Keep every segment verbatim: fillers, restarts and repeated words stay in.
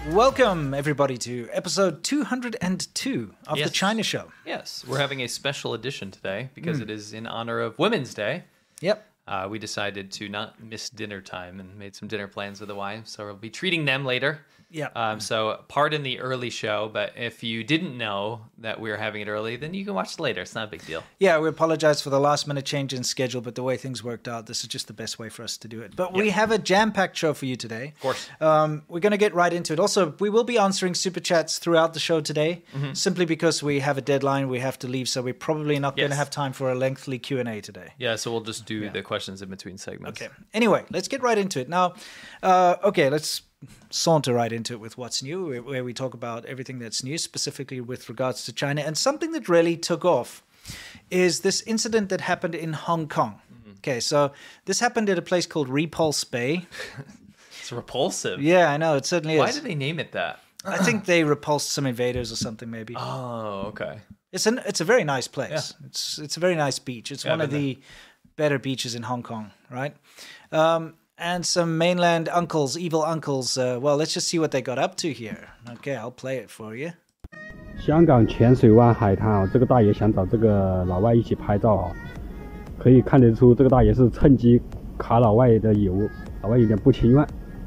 Welcome, everybody, to episode two hundred two of yes. The China Show. Yes, we're having a special edition today because mm. it is in honor of Women's Day. Yep. Uh, we decided to not miss dinner time and made some dinner plans with the wives, so we'll be treating them later. Yeah. Um, so pardon the early show, but if you didn't know that we were having it early, then you can watch it later. It's not a big deal. Yeah, we apologize for the last minute change in schedule, but the way things worked out, this is just the best way for us to do it. But yep. we have a jam-packed show for you today. Of course. Um, we're going to get right into it. Also, we will be answering super chats throughout the show today, mm-hmm. simply because we have a deadline we have to leave, so we're probably not yes. going to have time for a lengthy Q and A today. Yeah, so we'll just do yeah. the questions in between segments. Okay. Anyway, let's get right into it. Now, uh, okay, let's saunter right into it with what's new, where we talk about everything that's new, specifically with regards to China. And something that really took off is this incident that happened in Hong Kong. Mm-hmm. Okay, so this happened at a place called Repulse Bay. It's repulsive. Yeah, I know, it certainly Why is. Why did they name it that? I think they repulsed some invaders or something, maybe. Oh, okay. It's an it's a very nice place. Yeah. It's it's a very nice beach. It's yeah, one of the there. better beaches in Hong Kong, right? Um, and some mainland uncles, evil uncles. Uh, well, let's just see what they got up to here. Okay, I'll play it for you. 香港浅水湾海滩啊，这个大爷想找这个老外一起拍照啊，可以看得出这个大爷是趁机卡老外的油，老外有点不情愿。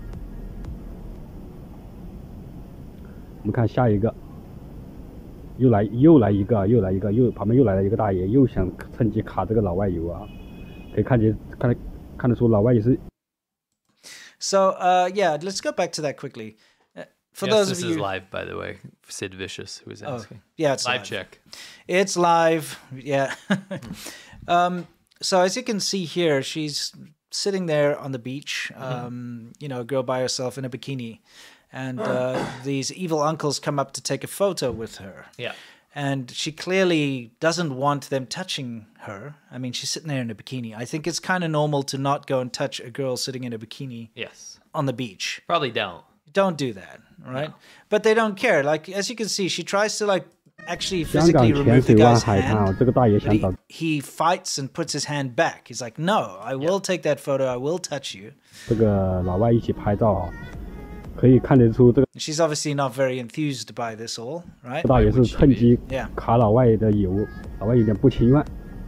我们看下一个，又来又来一个，又来一个，又旁边又来了一个大爷，又想趁机卡这个老外油啊，可以看见看得看得出老外也是。 So, uh, yeah, let's go back to that quickly. Uh, for yes, those this of you, is live, by the way. Sid Vicious, who was asking. Oh, yeah, it's live. live. Check. It's live. Yeah. um, so as you can see here, she's sitting there on the beach. Um, mm-hmm. You know, a girl by herself in a bikini, and uh, these evil uncles come up to take a photo with her. Yeah. And she clearly doesn't want them touching her. I mean, she's sitting there in a bikini. I think it's kind of normal to not go and touch a girl sitting in a bikini yes. on the beach. Probably don't. Don't do that, right? No. But they don't care. Like, as you can see, she tries to, like, actually physically remove the guy's hand. But he, he fights and puts his hand back. He's like, no, I will yeah. take that photo. I will touch you. 这个老外一起拍照啊。 可以看得出这个 She's obviously not very enthused by this all, right? 大爷是趁机卡老外的油，老外有点不情愿。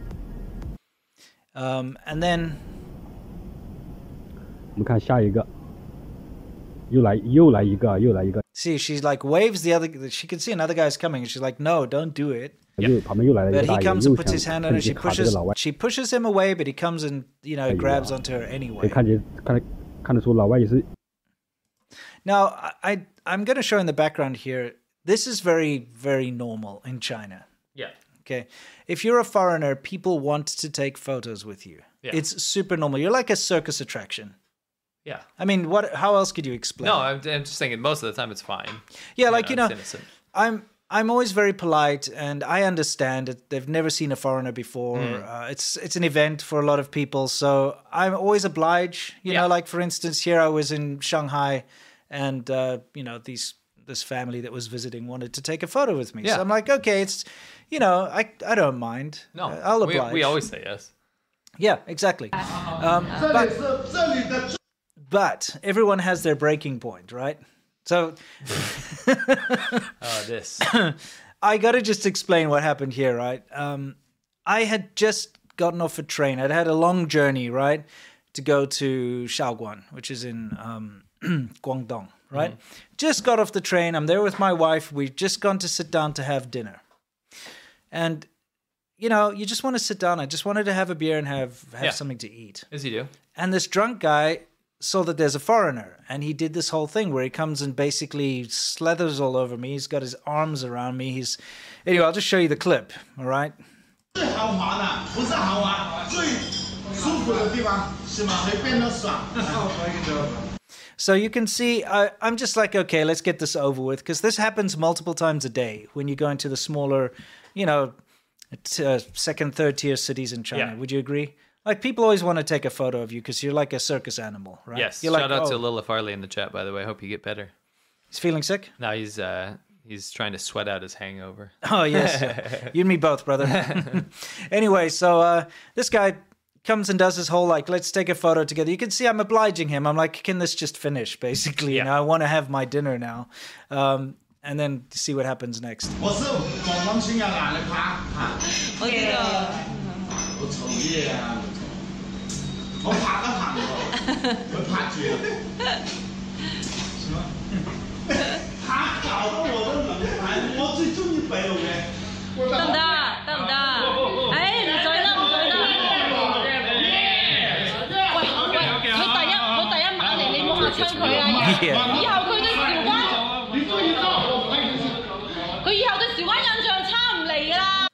Um, and then 我们看下一个，又来又来一个，又来一个。 See, she's like waves the other. She can see another guy's coming, and she's like, "No, don't do it." Yep. 旁边又来了一个大爷， But he comes and puts his hand on her. She pushes, she pushes him away, but he comes and you know grabs onto her anyway. 可以看见看看得出老外也是。 Now, I, I'm going to show in the background here, this is very, very normal in China. Yeah. Okay. If you're a foreigner, people want to take photos with you. Yeah. It's super normal. You're like a circus attraction. Yeah. I mean, what? How else could you explain? No, I'm, I'm just thinking most of the time it's fine. Yeah, like, you know, you know I'm I'm always very polite, and I understand that they've never seen a foreigner before. Mm. Uh, it's it's an event for a lot of people, so I'm always obliged. You yeah. know, like, for instance, here I was in Shanghai, and uh, you know, these this family that was visiting wanted to take a photo with me. Yeah. So I'm like, okay, it's, you know, I I don't mind. No, uh, I'll oblige. We, we always say yes. Yeah, exactly. Um, but, but everyone has their breaking point, right? So, uh, this. I got to just explain what happened here, right? Um, I had just gotten off a train. I'd had a long journey, right, to go to Shaoguan, which is in um, Guangdong, right? Mm. Just got off the train. I'm there with my wife. We've just gone to sit down to have dinner. And, you know, you just want to sit down. I just wanted to have a beer and have, have yeah. something to eat. As you do. And this drunk guy saw that there's a foreigner, and he did this whole thing where he comes and basically slithers all over me. He's got his arms around me. He's anyway. I'll just show you the clip. All right. So you can see, I, I'm just like, okay, let's get this over with, because this happens multiple times a day when you go into the smaller, you know, t- uh, second, third tier cities in China. Yeah. Would you agree? Like, people always want to take a photo of you because you're like a circus animal, right? Yes. You're Shout like, out oh. to Lila Farley in the chat, by the way. I hope you get better. He's feeling sick? No, he's uh, he's trying to sweat out his hangover. Oh, yes. You and me both, brother. Anyway, so uh, this guy comes and does his whole like, let's take a photo together. You can see I'm obliging him. I'm like, can this just finish? Basically, Yeah. you know, I want to have my dinner now, um, and then see what happens next. 我是廣東村嘅嗱，你拍拍。 我知道。 好嘈啲嘢啊！我拍得行喎，佢拍住啦。什麼？拍搞到我都能睇，我最中意閉路嘅。 得唔得？得唔得？誒，唔嘴啦，唔嘴啦。喂喂，佢第一佢第一晚嚟，你唔好嚇親佢啊！以後佢對韶關，佢以後對韶關印象差唔嚟㗎啦。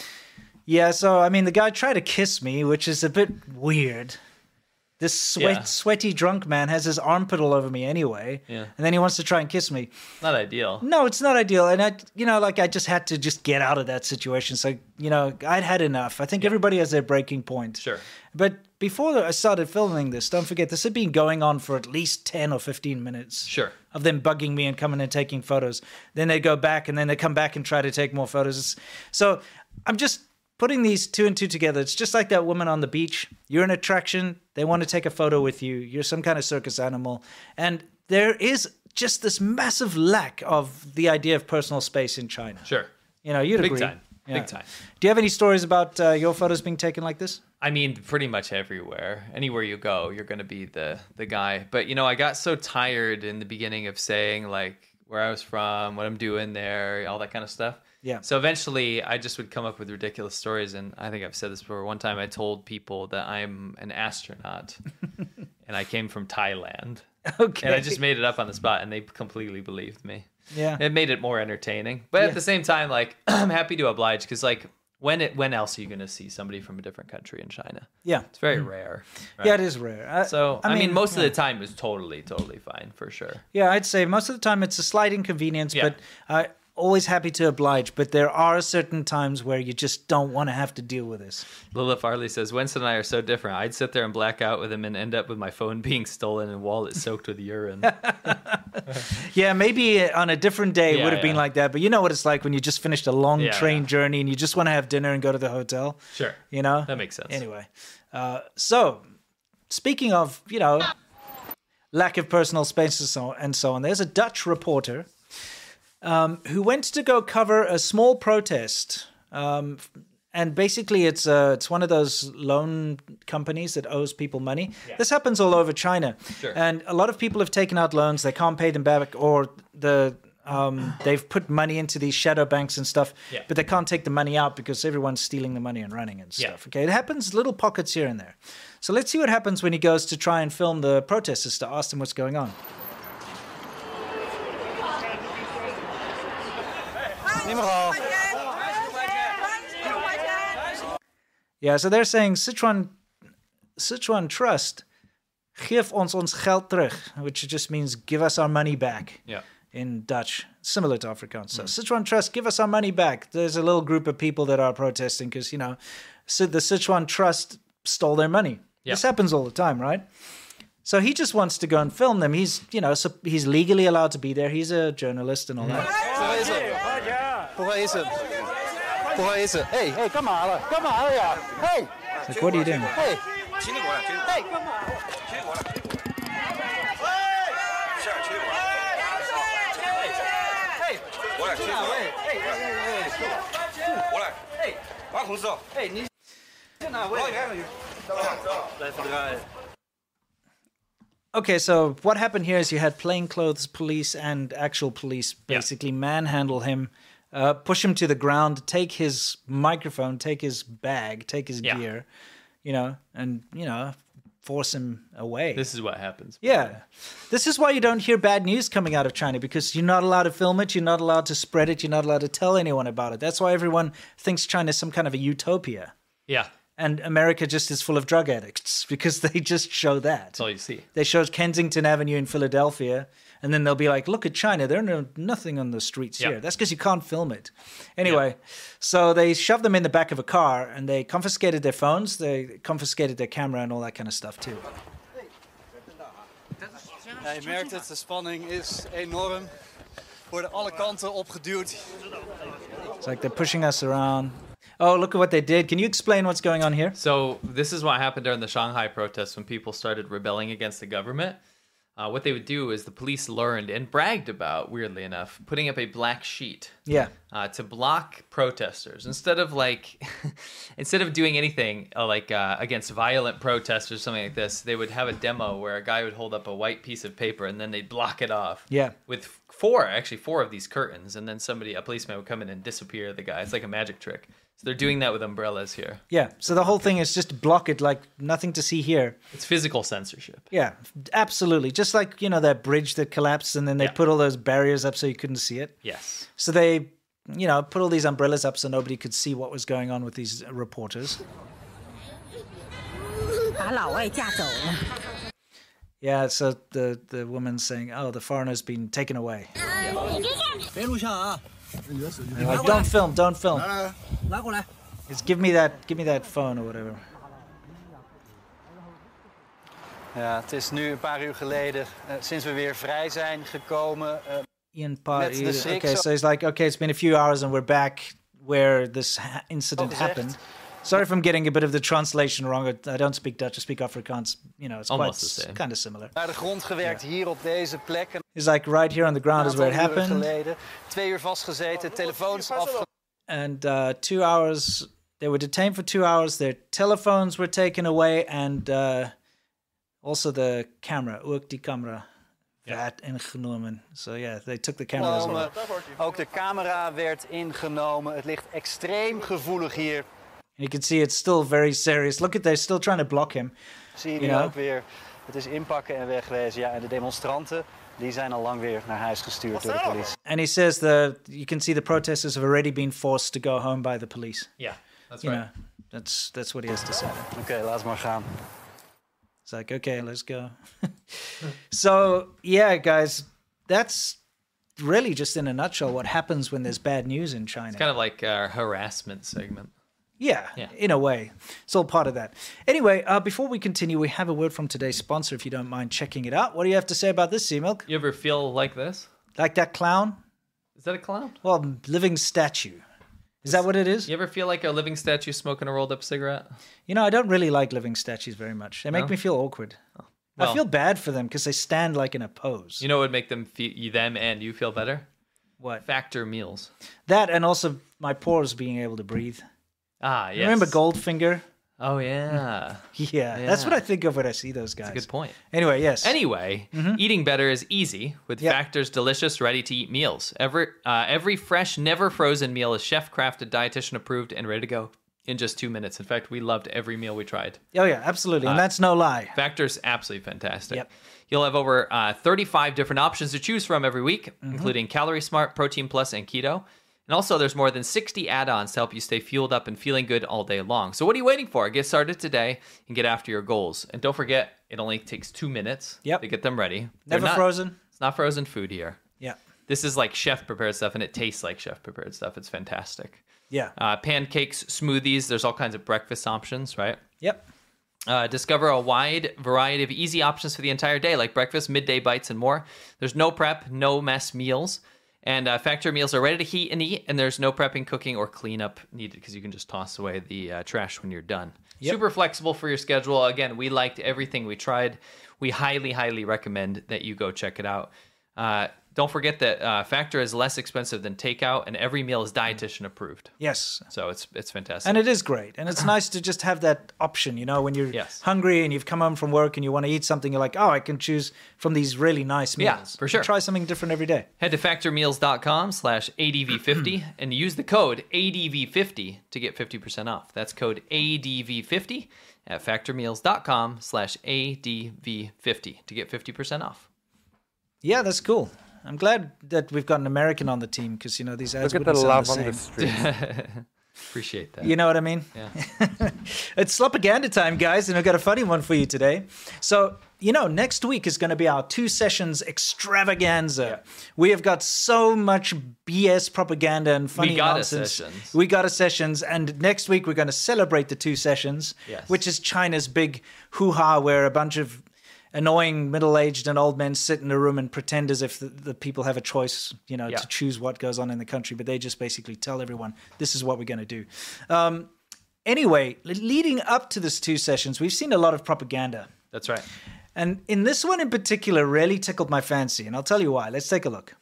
Yeah, so I mean, the guy tried to kiss me, which is a bit weird. This sweat, Yeah. sweaty drunk man has his armpit all over me anyway, Yeah. and then he wants to try and kiss me. Not ideal. No, it's not ideal, and I, you know, like I just had to just get out of that situation. So, you know, I'd had enough. I think everybody has their breaking point. Sure. But before I started filming this, don't forget this had been going on for at least ten or fifteen minutes. Sure. Of them bugging me and coming and taking photos. Then they go back, and then they come back and try to take more photos. So I'm just putting these two and two together. It's just like that woman on the beach. You're an attraction. They want to take a photo with you. You're some kind of circus animal. And there is just this massive lack of the idea of personal space in China. Sure. You know, you'd Big agree. time. Yeah. Big time. Do you have any stories about uh, your photos being taken like this? I mean, pretty much everywhere. Anywhere you go, you're going to be the the guy. But, you know, I got so tired in the beginning of saying, like, where I was from, what I'm doing there, all that kind of stuff. Yeah. So eventually, I just would come up with ridiculous stories. And I think I've said this before. One time I told people that I'm an astronaut and I came from Thailand. Okay. And I just made it up on the spot, and they completely believed me. Yeah. It made it more entertaining. But Yeah. at the same time, like, I'm happy to oblige because, like, when it when else are you going to see somebody from a different country in China? Yeah. It's very rare. right? Yeah, it is rare. I- So, I, mean, most yeah. of the time it's totally, totally fine for sure. Yeah, I'd say most of the time it's a slight inconvenience, Yeah. but I always happy to oblige. But there are certain times where you just don't want to have to deal with this. Lila Farley says, Winston and I are so different. I'd sit there and black out with him and end up with my phone being stolen and wallet soaked with urine. Yeah, maybe on a different day it Yeah, would have been yeah. like that. But you know what it's like when you just finished a long Yeah, train yeah. journey and you just want to have dinner and go to the hotel. Sure. You know? That makes sense. Anyway, uh, so speaking of, you know, lack of personal space and so, and so on, there's a Dutch reporter um, who went to go cover a small protest. Um, and basically, it's uh, it's one of those loan companies that owes people money. This happens all over China. Sure. And a lot of people have taken out loans. They can't pay them back, or the um, they've put money into these shadow banks and stuff, Yeah. but they can't take the money out because everyone's stealing the money and running and Yeah. stuff. Okay, it happens little pockets here and there. So let's see what happens when he goes to try and film the protesters to ask them what's going on. Yeah, so they're saying Sichuan Sichuan Trust, geef ons ons geld terug, which just means give us our money back. Yeah. In Dutch, similar to Afrikaans. So, Sichuan Trust, give us our money back. There's a little group of people that are protesting because, you know, so the Sichuan Trust stole their money. Yeah. This happens all the time, right? So he just wants to go and film them. He's, you know, so he's legally allowed to be there. He's a journalist and all that. 不好意思，不好意思，不好意思，哎哎，干嘛了？干嘛了呀？嘿， It's like, what are you doing? 嘿，请你过来，请你过来，哎，干嘛？请你过来，是，请你过来，哎，过来，请你过来，哎哎哎哎，过来，哎，马孔师，哎，你在哪位？来，这个。 Okay, so what happened here is you had plainclothes police and actual police basically manhandle him, uh, push him to the ground, take his microphone, take his bag, take his Yeah. gear, you know, and, you know, force him away. This is what happens. Yeah. This is why you don't hear bad news coming out of China, because you're not allowed to film it, you're not allowed to spread it, you're not allowed to tell anyone about it. That's why everyone thinks China's some kind of a utopia. Yeah. And America just is full of drug addicts because they just show that. That's all you see. They show Kensington Avenue in Philadelphia, and then they'll be like, look at China. There's no, nothing on the streets Yeah. here. That's because you can't film it. Anyway, so they shoved them in the back of a car, and they confiscated their phones. They confiscated their camera and all that kind of stuff, too. Ja, je merkt het, de spanning is enorm. Worden alle kanten opgeduwd. It's like they're pushing us around. Oh, look at what they did. Can you explain what's going on here? So this is what happened during the Shanghai protests when people started rebelling against the government. Uh, what they would do is the police learned and bragged about, weirdly enough, putting up a black sheet Yeah. uh, to block protesters instead of like, instead of doing anything uh, like uh, against violent protesters, something like this. They would have a demo where a guy would hold up a white piece of paper and then they'd block it off. Yeah. With four, actually four of these curtains, and then somebody, a policeman, would come in and disappear the guy. It's like a magic trick. So they're doing that with umbrellas here. Yeah. So the whole thing is just to block it, like nothing to see here. It's physical censorship. Yeah, absolutely. Just like, you know, that bridge that collapsed and then they Yeah. put all those barriers up so you couldn't see it. Yes. So they, you know, put all these umbrellas up so nobody could see what was going on with these reporters. Yeah, so the, the woman's saying, oh, the foreigner's been taken away. They're like, don't film, don't film. Just give me that, give me that phone or whatever. Ja, het is nu een paar uur geleden, uh, sinds we weer vrij zijn gekomen. Uh, Ian Parr, Met de schrik okay, zo- so he's like, okay, it's been a few hours and we're back where this ha- incident Oh, gezegd. happened. Sorry if I'm getting a bit of the translation wrong. I I don't speak Dutch, I speak Afrikaans. You know, it's Almost quite the same. kind of similar. naar de grond gewerkt hier op deze plek. Een He's like, right here on the ground is aantal where it uren happened. geleden. Twee uur vastgezeten, telefoons afge... And uh, two hours, they were detained for two hours. Their telephones were taken away, and uh, also the camera, ook die camera, werd ingenomen. So yeah, they took the camera as well. Ook de camera werd ingenomen. Het ligt extreem gevoelig hier. And you can see it's still very serious. Look at, they're still trying to block him. Zie je You nu know? ook weer. Het is inpakken en wegwezen. Ja, en de demonstranten die zijn al lang weer naar huis gestuurd door de politie. And he says that you can see the protesters have already been forced to go home by the police. Yeah, that's You right. know, that's that's what he has to say. Oké, okay, laat maar gaan. It's like, okay, let's go. So yeah, guys, that's really just in a nutshell what happens when there's bad news in China. It's kind of like our harassment segment. Yeah, Yeah. in a way. It's all part of that. Anyway, uh, before we continue, we have a word from today's sponsor, if you don't mind checking it out. What do you have to say about this, C-Milk? You ever feel like this? Like that clown? Is that a clown? Well, living statue. Is that what it is? You ever feel like a living statue smoking a rolled up cigarette? You know, I don't really like living statues very much. They make No? me feel awkward. I Well- feel bad for them because they stand like in a pose. You know what would make them feel, them and you feel better? What? Factor meals. That and also my pores being able to breathe. Ah, yes. Remember Goldfinger? Oh, yeah. Yeah, that's Yeah. what I think of when I see those guys. Good point. Anyway, yes. Anyway, eating better is easy with Yep. Factor's delicious, ready-to-eat meals. Every uh, every fresh, never frozen meal is chef-crafted, dietitian approved, and ready to go in just two minutes. In fact, we loved every meal we tried. Oh yeah, absolutely, and that's no lie. Factor's absolutely fantastic. Yep. You'll have over uh, thirty-five different options to choose from every week, including Calorie Smart, Protein Plus, and Keto. And also, there's more than sixty add-ons to help you stay fueled up and feeling good all day long. So what are you waiting for? Get started today and get after your goals. And don't forget, it only takes two minutes Yep. to get them ready. They're Never not- frozen. It's not frozen food here. Yeah, This is like chef-prepared stuff, and it tastes like chef-prepared stuff. It's fantastic. yeah, Uh, pancakes, smoothies, there's all kinds of breakfast options, right? yep. Uh, discover a wide variety of easy options for the entire day, like breakfast, midday bites, and more. There's no prep, no mess meals. And uh, Factor meals are ready to heat and eat, and there's no prepping, cooking, or cleanup needed because you can just toss away the uh, trash when you're done. Yep. Super flexible for your schedule. Again, we liked everything we tried. We highly, highly recommend that you go check it out. Uh, don't forget that uh, Factor is less expensive than takeout, and every meal is dietitian approved. Yes. So it's it's fantastic. And it is great. And it's nice to just have that option, you know, when you're Yes. hungry and you've come home from work and you want to eat something, you're like, oh, I can choose from these really nice meals. Yeah, for sure. Try something different every day. Head to factormeals.com slash ADV fifty and use the code A D V fifty to get fifty percent off. That's code A D V fifty at factormeals.com slash A D V fifty to get fifty percent off. Yeah, that's cool. I'm glad that we've got an American on the team because, you know, these ads Look at wouldn't the sound love the on same. the street. Appreciate that. You know what I mean? Yeah. It's Slopaganda time, guys, and I've got a funny one for you today. So, you know, next week is going to be our two sessions extravaganza. We have got so much B S propaganda and funny We got a nonsense. sessions. We got a sessions, and next week we're going to celebrate the two sessions, Yes. which is China's big hoo-ha, where a bunch of annoying middle-aged and old men sit in a room and pretend as if the, the people have a choice, you know, Yeah. to choose what goes on in the country, but they just basically tell everyone, this is what we're going to do. Um, anyway, leading up to this two sessions, we've seen a lot of propaganda. That's right. And in this one in particular really tickled my fancy, and I'll tell you why. Let's take a look.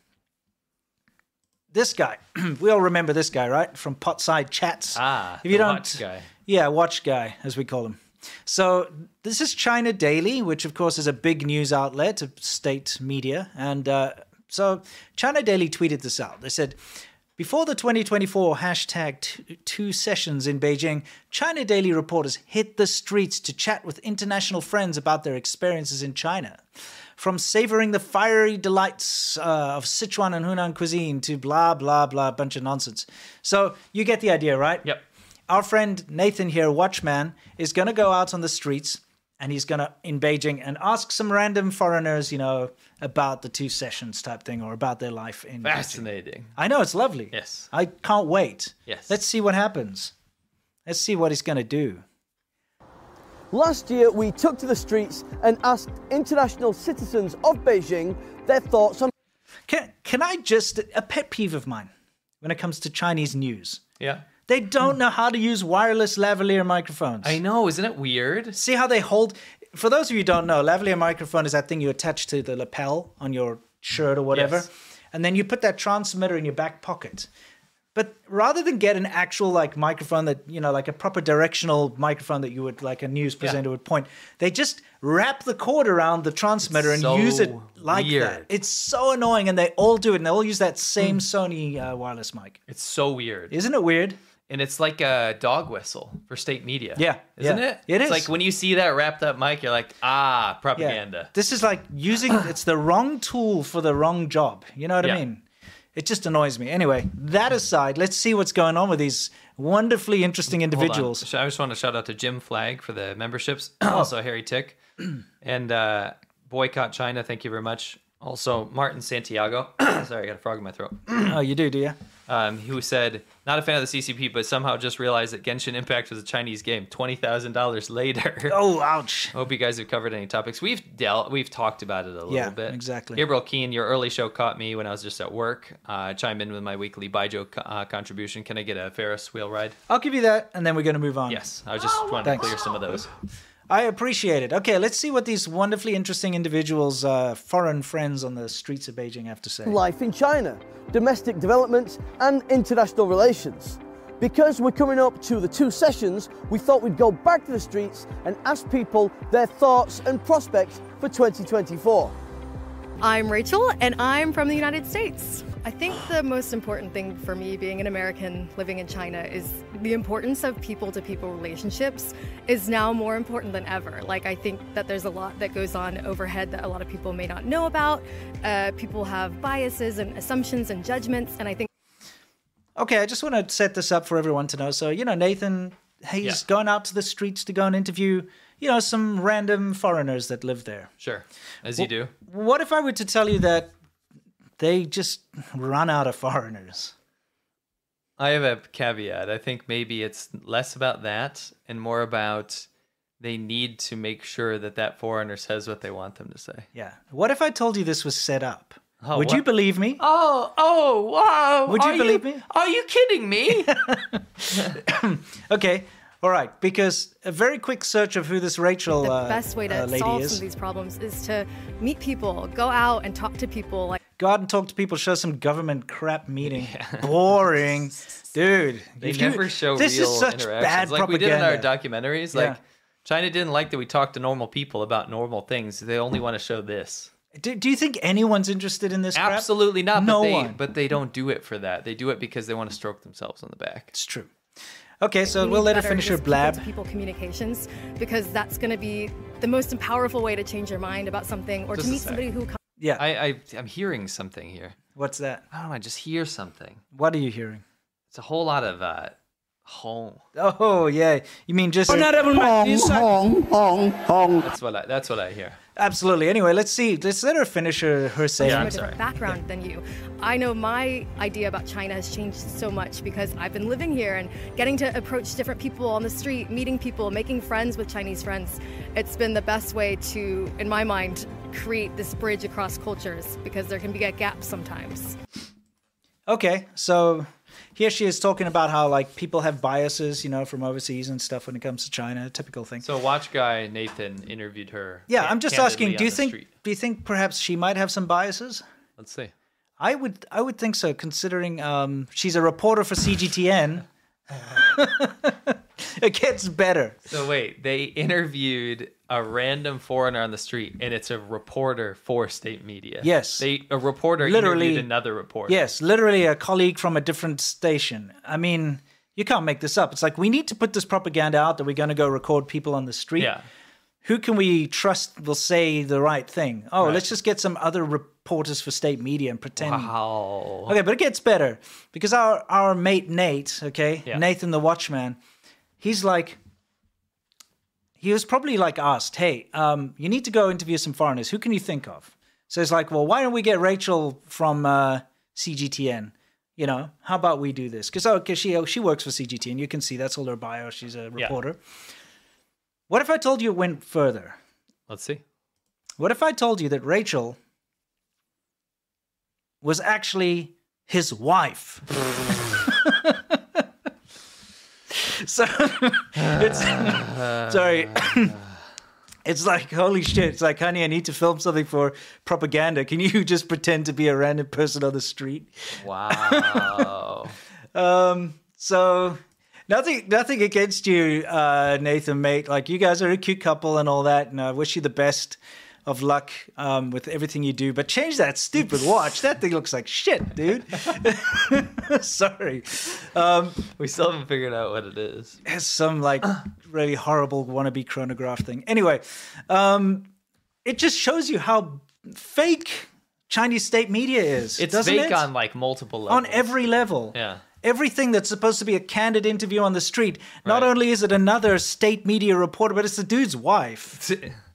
This guy, we all remember this guy, right? From Potside Chats. Ah, if you the don't, watch guy. Yeah, watch guy, as we call him. So this is China Daily, which of course is a big news outlet of state media. And uh, so China Daily tweeted this out. They said, before the twenty twenty-four hashtag two, two sessions in Beijing, China Daily reporters hit the streets to chat with international friends about their experiences in China. From savoring the fiery delights uh, of Sichuan and Hunan cuisine to blah, blah, blah, bunch of nonsense. So you get the idea, right? Yep. Our friend Nathan here, Watchman, is going to go out on the streets and he's going to, in Beijing, and ask some random foreigners, you know, about the two sessions type thing or about their life in Beijing. Fascinating. I know, it's lovely. Yes. I can't wait. Yes. Let's see what happens. Let's see what he's going to do. Last year, we took to the streets and asked international citizens of Beijing their thoughts on... Can, can I just... A pet peeve of mine when it comes to Chinese news. Yeah. They don't know how to use wireless lavalier microphones. I know, isn't it weird? See how they hold... For those of you who don't know, lavalier microphone is that thing you attach to the lapel on your shirt or whatever. Yes. And then you put that transmitter in your back pocket. But rather than get an actual like microphone that, you know, like a proper directional microphone that you would, like a news presenter Yeah. would point, they just wrap the cord around the transmitter It's and so use it like weird. that. It's so annoying, and they all do it, and they all use that same Sony uh, wireless mic. It's so weird. Isn't it weird? And it's like a dog whistle for state media. Yeah, Isn't yeah. it? It it's is. like when you see that wrapped up mic, you're like, ah, propaganda. This is like using, it's the wrong tool for the wrong job. You know what Yeah. I mean? It just annoys me. Anyway, that aside, let's see what's going on with these wonderfully interesting Hold on. individuals. I just want to shout out to Jim Flag for the memberships. Also Harry Tick. And uh, Boycott China, thank you very much. Also Martin Santiago. Sorry, I got a frog in my throat. Oh, you do, do you? Um, who said, not a fan of the C C P, but somehow just realized that Genshin Impact was a Chinese game. twenty thousand dollars later. Oh, ouch. Hope you guys have covered any topics. We've dealt, we've talked about it a little Yeah, bit. exactly. Gabriel Keen, your early show caught me when I was just at work. Uh, I chimed in with my weekly Baijiu co- uh, contribution. Can I get a Ferris wheel ride? I'll give you that, and then we're going to move on. Yes, I was just wanted Thanks. to clear some of those. I appreciate it. Okay, let's see what these wonderfully interesting individuals, uh, foreign friends on the streets of Beijing have to say. life in China, domestic development and international relations. Because we're coming up to the two sessions, we thought we'd go back to the streets and ask people their thoughts and prospects for twenty twenty-four. I'm Rachel, and I'm from the United States. I think the most important thing for me being an American living in China is the importance of people-to-people relationships is now more important than ever. Like, I think that there's a lot that goes on overhead that a lot of people may not know about. Uh, people have biases and assumptions and judgments, and I think Okay, I just want to set this up for everyone to know. So, you know, Nathan, he's Yeah. going out to the streets to go and interview, you know, some random foreigners that live there. Sure, as you do. What if I were to tell you that they just run out of foreigners? I have a caveat. I think maybe it's less about that and more about they need to make sure that that foreigner says what they want them to say. Yeah. What if I told you this was set up? Oh, Would what? you believe me? Oh, oh, wow. Would you Are believe me? Are you kidding me? Okay. All right. Because a very quick search of who this Rachel the uh, best way to uh, lady solve is. some of these problems is to meet people, go out and talk to people. Like, Go out and talk to people, show some government crap meeting. Boring. Dude. They if you- never show this real is such interactions. bad like we did in our propaganda. documentaries. Yeah. Like China didn't like that we talked to normal people about normal things. They only want to show this. Do, do you think anyone's interested in this crap? Absolutely not. No but they, one. But they don't do it for that. They do it because they want to stroke themselves on the back. It's true. Okay, so we we'll need let her better finish her just blab. people-to-people communications, because that's going to be the most powerful way to change your mind about something or Just to a meet sec. somebody who Yeah. I, I I'm hearing something here. What's that? I don't know. I just hear something. What are you hearing? It's a whole lot of uh, home. Oh, yeah. You mean just... That's what I. That's what I hear. Absolutely. Anyway, let's see. Let's let her finish her, her saying. From a different background than you. I know my idea about China has changed so much because I've been living here and getting to approach different people on the street, meeting people, making friends with Chinese friends. It's been the best way to, in my mind, create this bridge across cultures because there can be a gap sometimes. Okay, so here she is talking about how like people have biases, you know, from overseas and stuff when it comes to China, a typical thing. So watch guy Nathan interviewed her. Yeah, can- I'm just candidly asking, do on you the think street. do you think perhaps she might have some biases? Let's see. I would I would think so, considering um, she's a reporter for C G T N. It gets better. So wait, they interviewed a random foreigner on the street, and it's a reporter for state media. Yes. They a reporter Literally- interviewed another reporter. Yes, literally a colleague from a different station. I mean, you can't make this up. It's like, we need to put this propaganda out that we're going to go record people on the street. Yeah. Who can we trust will say the right thing? Oh, Right. let's just get some other reporters for state media and pretend. Wow. Okay, but it gets better because our, our mate Nate, okay, Yeah. Nathan the Watchman, he's like, he was probably like asked, hey, um, you need to go interview some foreigners. Who can you think of? So it's like, well, why don't we get Rachel from uh, C G T N? You know, how about we do this? Because oh, 'cause she she works for C G T N. You can see that's all her bio. She's a Yeah. reporter. What if I told you it went further? Let's see. What if I told you that Rachel was actually his wife? So it's sorry. It's like, holy shit. It's like, honey, I need to film something for propaganda. Can you just pretend to be a random person on the street? Wow. Um, so nothing, nothing against you, uh, Nathan, mate. Like, you guys are a cute couple and all that, and I wish you the best of luck um, with everything you do. But change that stupid watch. That thing looks like shit, dude. Sorry. Um, we still haven't figured out what it is. It's some like really horrible wannabe chronograph thing. Anyway, um, it just shows you how fake Chinese state media is. It's doesn't fake it? on like multiple levels. On every level. Yeah. Everything that's supposed to be a candid interview on the street. Not Right. only is it another state media reporter, but it's the dude's wife.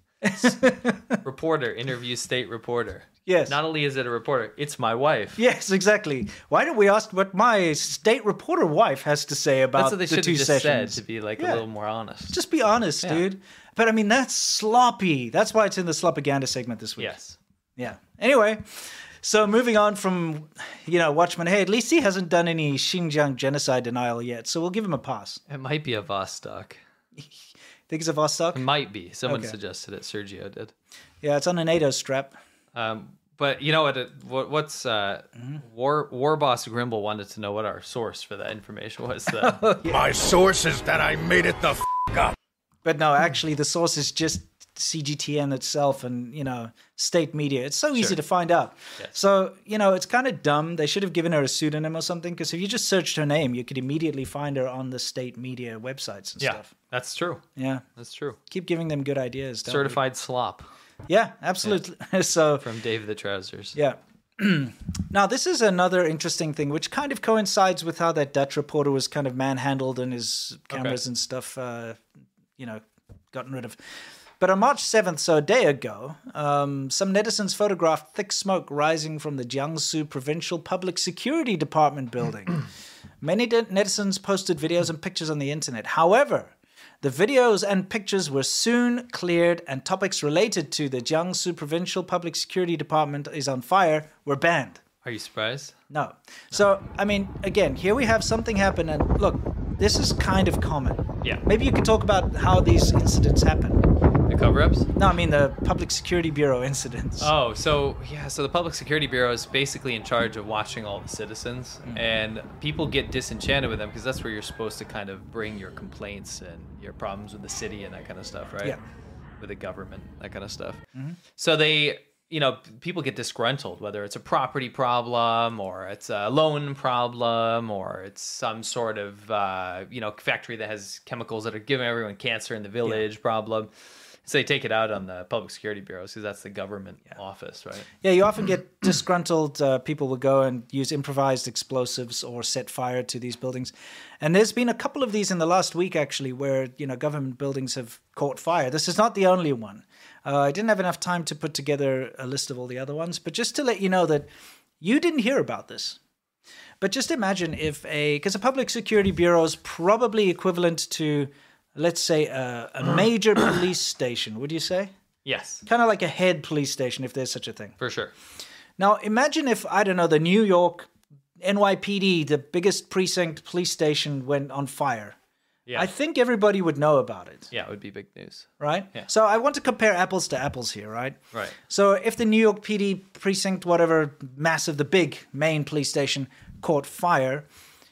Reporter interviews state reporter. Yes. Not only is it a reporter, it's my wife. Yes, exactly. Why don't we ask what my state reporter wife has to say about That's what they the should two have just sessions? said to be like Yeah. a little more honest. Just be honest, Yeah. dude. But I mean, that's sloppy. That's why it's in the sloppaganda segment this week. Yes. Yeah. Anyway, so moving on from, you know, Watchman, hey, at least he hasn't done any Xinjiang genocide denial yet, so we'll give him a pass. It might be a Vostok. Think it's a Vostok? It might be. Someone Okay. suggested it. Sergio did. Yeah, it's on a NATO strap. Um, but you know what? It, what what's uh, Mm-hmm. War War Boss Grimble wanted to know what our source for that information was. Uh, My source is that I made it the f up. But no, actually, the source is just C G T N itself and, you know, state media. It's so easy Sure. to find out. Yes. So, you know, it's kind of dumb. They should have given her a pseudonym or something, because if you just searched her name, you could immediately find her on the state media websites and yeah, stuff. that's true. Yeah. That's true. Keep giving them good ideas. don't we? Certified slop Yeah, absolutely. so, from Dave the Trousers. yeah. Now, this is another interesting thing, which kind of coincides with how that Dutch reporter was kind of manhandled and his cameras Okay. and stuff, uh, you know, gotten rid of. But on March seventh, so a day ago, um, some netizens photographed thick smoke rising from the Jiangsu Provincial Public Security Department building. Many de- netizens posted videos and pictures on the internet. However, the videos and pictures were soon cleared, and topics related to the Jiangsu Provincial Public Security Department is on fire were banned. Are you surprised? No. So, I mean, again, here we have something happen, and look, this is kind of common. Yeah. Maybe you could talk about how these incidents happen. The cover-ups? No, I mean the Public Security Bureau incidents. Oh, so yeah, so the Public Security Bureau is basically in charge of watching all the citizens, Mm-hmm. and people get disenchanted with them because that's where you're supposed to kind of bring your complaints and your problems with the city and that kind of stuff, right? Yeah. With the government, that kind of stuff. Mm-hmm. So they, you know, people get disgruntled, whether it's a property problem or it's a loan problem or it's some sort of, uh, you know, factory that has chemicals that are giving everyone cancer in the village problem. So they take it out on the Public Security Bureaus because that's the government office, right? Yeah, you often get disgruntled uh, people will go and use improvised explosives or set fire to these buildings. And there's been a couple of these in the last week, actually, where, you know, government buildings have caught fire. This is not the only one. Uh, I didn't have enough time to put together a list of all the other ones, but just to let you know that you didn't hear about this. But just imagine if a, because a public security bureau is probably equivalent to, let's say, a, a major police station, would you say? Yes. Kind of like a head police station, if there's such a thing. For sure. Now, imagine if, I don't know, the New York N Y P D, the biggest precinct police station, went on fire. Yeah. I think everybody would know about it. Yeah, it would be big news. Right? Yeah. So I want to compare apples to apples here, right? Right. So if the New York P D precinct, whatever, massive, the big main police station caught fire,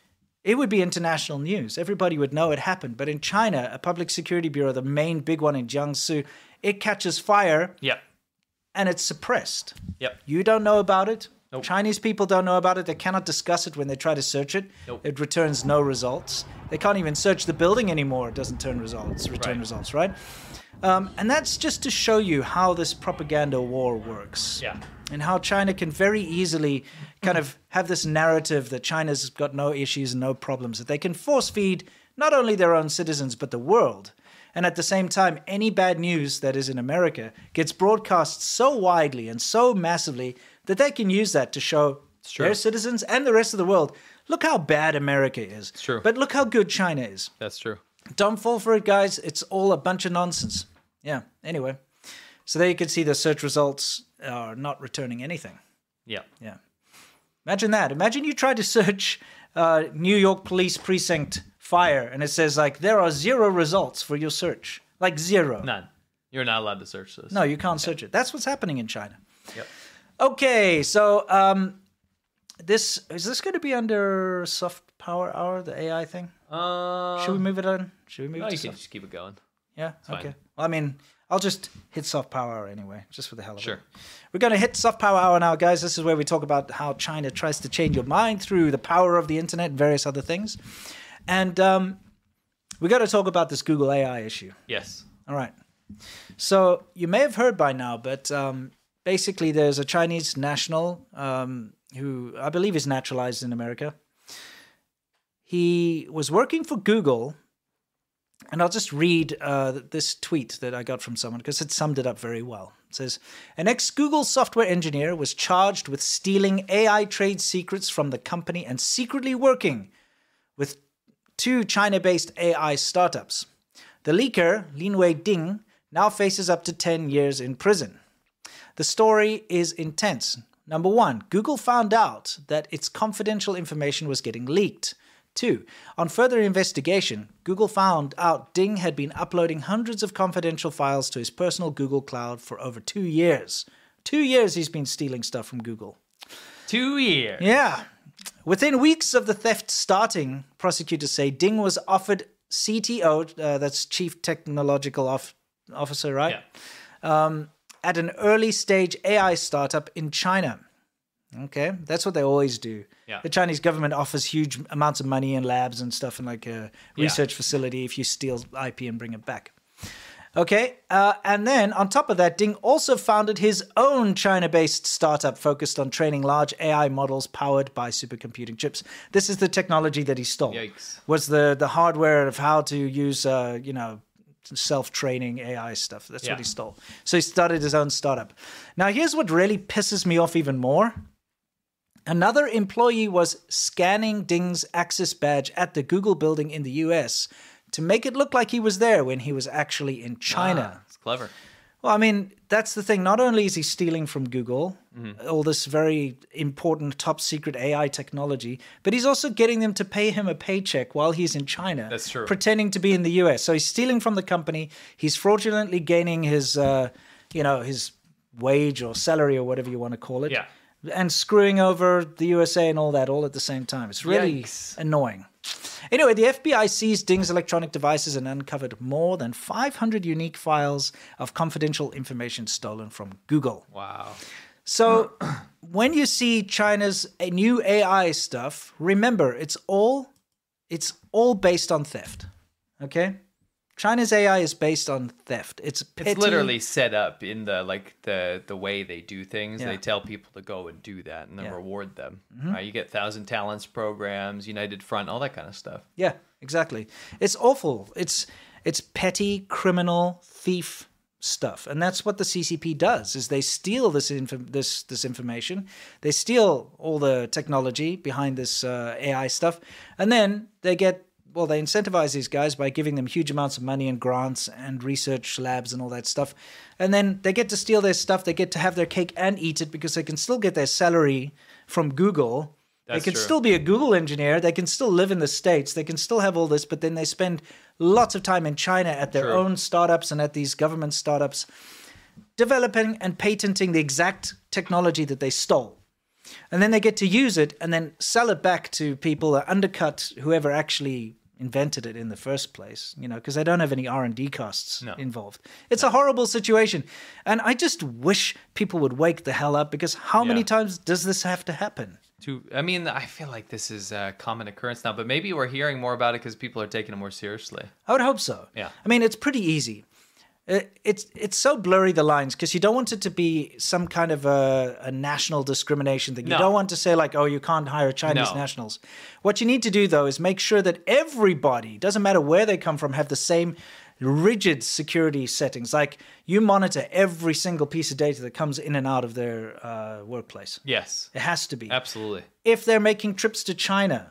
it would be international news. Everybody would know it happened. But in China, a public security bureau, the main big one in Jiangsu, it catches fire. Yep. And it's suppressed. Yep. You don't know about it. Nope. Chinese people don't know about it. They cannot discuss it when they try to search it. Nope. It returns no results. They can't even search the building anymore. It doesn't turn results, return Right. results, right? Um, and that's just to show you how this propaganda war works. Yeah. And how China can very easily kind of have this narrative that China's got no issues and no problems, that they can force feed not only their own citizens, but the world. And at the same time, any bad news that is in America gets broadcast so widely and so massively that they can use that to show true. their citizens and the rest of the world, look how bad America is. It's true. But look how good China is. That's true. Don't fall for it, guys. It's all a bunch of nonsense. Yeah, anyway. So there you can see the search results are not returning anything. Yeah. Yeah. Imagine that. Imagine you try to search uh, New York Police Precinct fire, and it says, like, there are zero results for your search. Like, zero. None. You're not allowed to search this. No, you can't search it. That's what's happening in China. Yep. Okay, so um, this is this going to be under Soft Power Hour, the A I thing? Uh, Should we move it on? Should we move no, it to you can soft? just keep it going. Yeah, It's fine. okay. Well, I mean, I'll just hit Soft Power Hour anyway, just for the hell of Sure. it. We're going to hit Soft Power Hour now, guys. This is where we talk about how China tries to change your mind through the power of the internet and various other things. And um, we got to talk about this Google A I issue. Yes. All right. So you may have heard by now, but um, basically there's a Chinese national um, who I believe is naturalized in America. He was working for Google, and I'll just read uh, this tweet that I got from someone because it summed it up very well. It says, an ex-Google software engineer was charged with stealing A I trade secrets from the company and secretly working with two China-based A I startups. The leaker, Linwei Ding, now faces up to ten years in prison. The story is intense. Number one, Google found out that its confidential information was getting leaked. Two, on further investigation, Google found out Ding had been uploading hundreds of confidential files to his personal Google Cloud for over two years. Two years he's been stealing stuff from Google. Two years. Yeah. Within weeks of the theft starting, prosecutors say Ding was offered C T O, uh, that's Chief Technological Off- Officer, right? Yeah. Um, at an early stage A I startup in China. Okay, that's what they always do. Yeah. The Chinese government offers huge amounts of money and labs and stuff and like a research Yeah. facility if you steal I P and bring it back. Okay, uh, and then on top of that, Ding also founded his own China-based startup focused on training large A I models powered by supercomputing chips. This is the technology that he stole. Yikes. Was the the hardware of how to use, uh, you know, self-training A I stuff. That's Yeah. what he stole. So he started his own startup. Now, here's what really pisses me off even more. Another employee was scanning Ding's access badge at the Google building in the U S to make it look like he was there when he was actually in China. Ah, it's clever. Well, I mean, that's the thing. Not only is he stealing from Google, Mm-hmm. all this very important top secret A I technology, but he's also getting them to pay him a paycheck while he's in China. That's true. Pretending to be in the U S. So he's stealing from the company. He's fraudulently gaining his, uh, you know, his wage or salary or whatever you want to call it. Yeah. And screwing over the U S A and all that all at the same time. It's really Yikes. annoying. Anyway, the F B I seized Ding's electronic devices and uncovered more than five hundred unique files of confidential information stolen from Google. Wow. So when you see China's uh, new A I stuff, remember it's all it's all based on theft. Okay? China's A I is based on theft. It's petty. It's literally set up in the like the the way they do things. Yeah. They tell people to go and do that, and then Yeah. reward them. Mhm. Right? You get Thousand Talents programs, United Front, all that kind of stuff. Yeah, exactly. It's awful. It's it's petty, criminal, thief stuff, and that's what the C C P does. Is they steal this inf- this this information, they steal all the technology behind this uh, A I stuff, and then they get well, they incentivize these guys by giving them huge amounts of money and grants and research labs and all that stuff, and then they get to steal their stuff. They get to have their cake and eat it because they can still get their salary from Google. That's they can true. still be a Google engineer. They can still live in the States. They can still have all this, but then they spend lots of time in China at their True. own startups and at these government startups developing and patenting the exact technology that they stole. And then they get to use it and then sell it back to people that undercut whoever actually invented it in the first place, you know, because they don't have any R and D costs No. involved. It's a horrible situation. And I just wish people would wake the hell up, because how many Yeah. times does this have to happen? To, I mean, I feel like this is a common occurrence now, but maybe we're hearing more about it because people are taking it more seriously. I would hope so. Yeah. I mean, it's pretty easy. It, it's it's so blurry, the lines, because you don't want it to be some kind of a, a national discrimination thing. You No. don't want to say like, oh, you can't hire Chinese No. nationals. What you need to do, though, is make sure that everybody, doesn't matter where they come from, have the same rigid security settings. Like, you monitor every single piece of data that comes in and out of their uh, workplace. Yes. It has to be. Absolutely. If they're making trips to China,